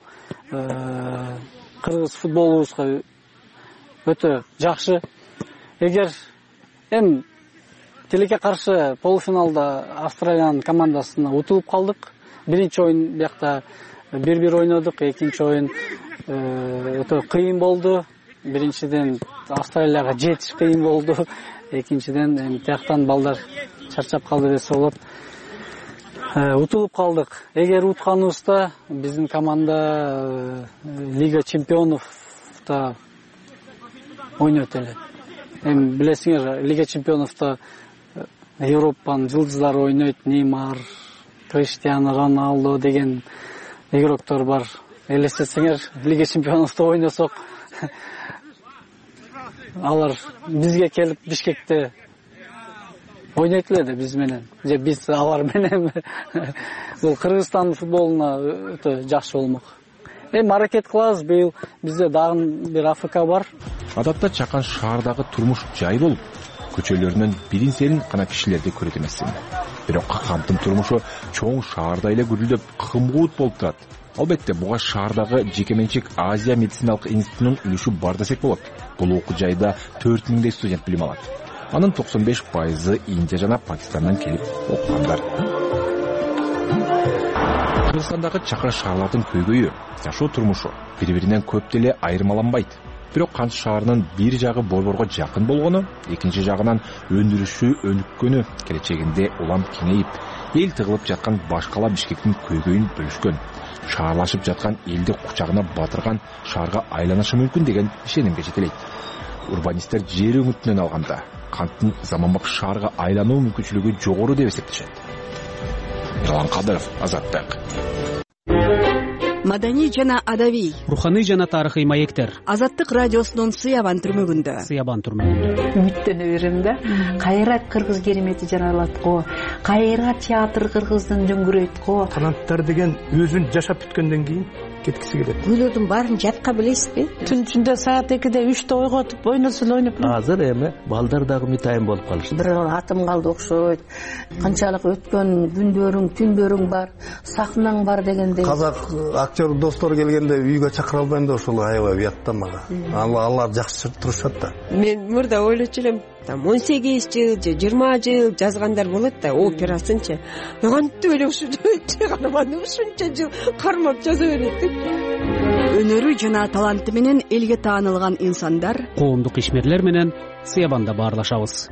кыргыз футболубузга өтө жакшы. Эгер тилекке каршы полуфиналда Австралиянын командасына утулуп калдык. Биринчи оюн биякта 1-1 ойнодук, экинчи оюн өтө кыйын болду. Биринчиден Австралияга жетиш кыйын болду. Экинчиден тияктан балдар чарчап калды десе болот. Утулуп калдык. Эгер утканыбызда биздин команда Лига чемпионовда ойнойт эле. Билесиңер, Лига чемпионовда Европанын жылдыздары ойнойт. Неймар, Криштиано Роналдо деген игроктор бар. Элестетсеңер, Лига чемпионовда ойносок, алар бизге келип Бишкекте ойнойт эле да биз менен. Же биз алар менен. Бул Кыргызстан футболуна өтө жакшы болмок. Аракет кылабыз, быйыл бизде дагы бир АФК бар. Адатта Чакан шаардагы турмуш жай болуп, көчөлөрүнөн бирин-серин гана кишилерди көрөт эмессиң. Бирок Канттын турмушу чоң шаарда эле гүрүлдөп, кымгуут болуп турат. Албетте, буга шаардагы жекеменчик Азия медициналык институтунун үлүшү бар десек болот. Бул окуу жайда 4000 студент билим алат. Анын 95% Индия жана Пакистандан келип окугандар. Кыргызстандагы чакан шаарлардын көйгөйү, жашоо турмушу бири-биринен көп деле айырмаланбайт. Бирок Кант шаарынын бир жагы борборго жакын болгону, экинчи жагынан өндүрүшү өнүккөнү, келечегинде улам кеңейип, эл тыгылып жаткан башкала Бишкектин көйгөйүн бөлүшкөн, шаарлашып жаткан элди кучагына батырган шаарга айланышы мүмкүн деген ишенимге жетелейт. Урбанисттер жер үмүтүнөн алганда Канттын заманбап шаарга айлануу мүмкүнчүлүгү жогору деп эсептешет. Нурлан Кадыров, Азаттык. маданий жана адабий, руханий жана тарыхый маектер Азаттык радиосунун Сыябан түрмөгүндө. Үмүттөнүп жүрөм да. Кайра кыргыз керемети жаралат го. Кайра театр кыргыздын жөңгүрөйт го. Канаттар деген өзүн жашап бүткөндөн кийин кеткиси келет. Күйлөрдүн баарын жатка билесизби? Түн ичинде саат 2-де 3-те ойготуп ойносун ойноп. Азыр эми балдар дагы мытайын болуп калышты. Бир атым калды окшойт. Канчалык өткөн күндөрүң, түндөрүң бар, сахнаң бар дегендей. Казак актер достор келгенде үйгө чакыра албайм да ошол аябай уятта мага. Алар жакшы турушат да. Мен мурда ойлочу элем, 18 жыл же 20 жыл жазгандар болот да, операсынчы. Кантип эле ушунча карманды, ушунча жыл кармап жаза берет. Өнөрү жана таланты менен элге таанылган инсандар коомдук ишмерлер менен Сыябанда баарлашабыз.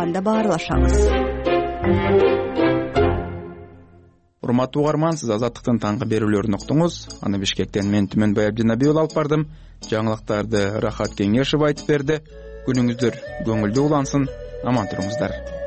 Урматтуу угарман, сиз Азаттыктын таңкы берүүлөрүн уктуңуз. Аны Бишкектен мен Түмөнбай Абдинабиев алып бардым. Жаңылыктарды Рахат Кеңешев айтып берди. Күнүңүздөр көңүлдүү улансын. Аман туруңуздар.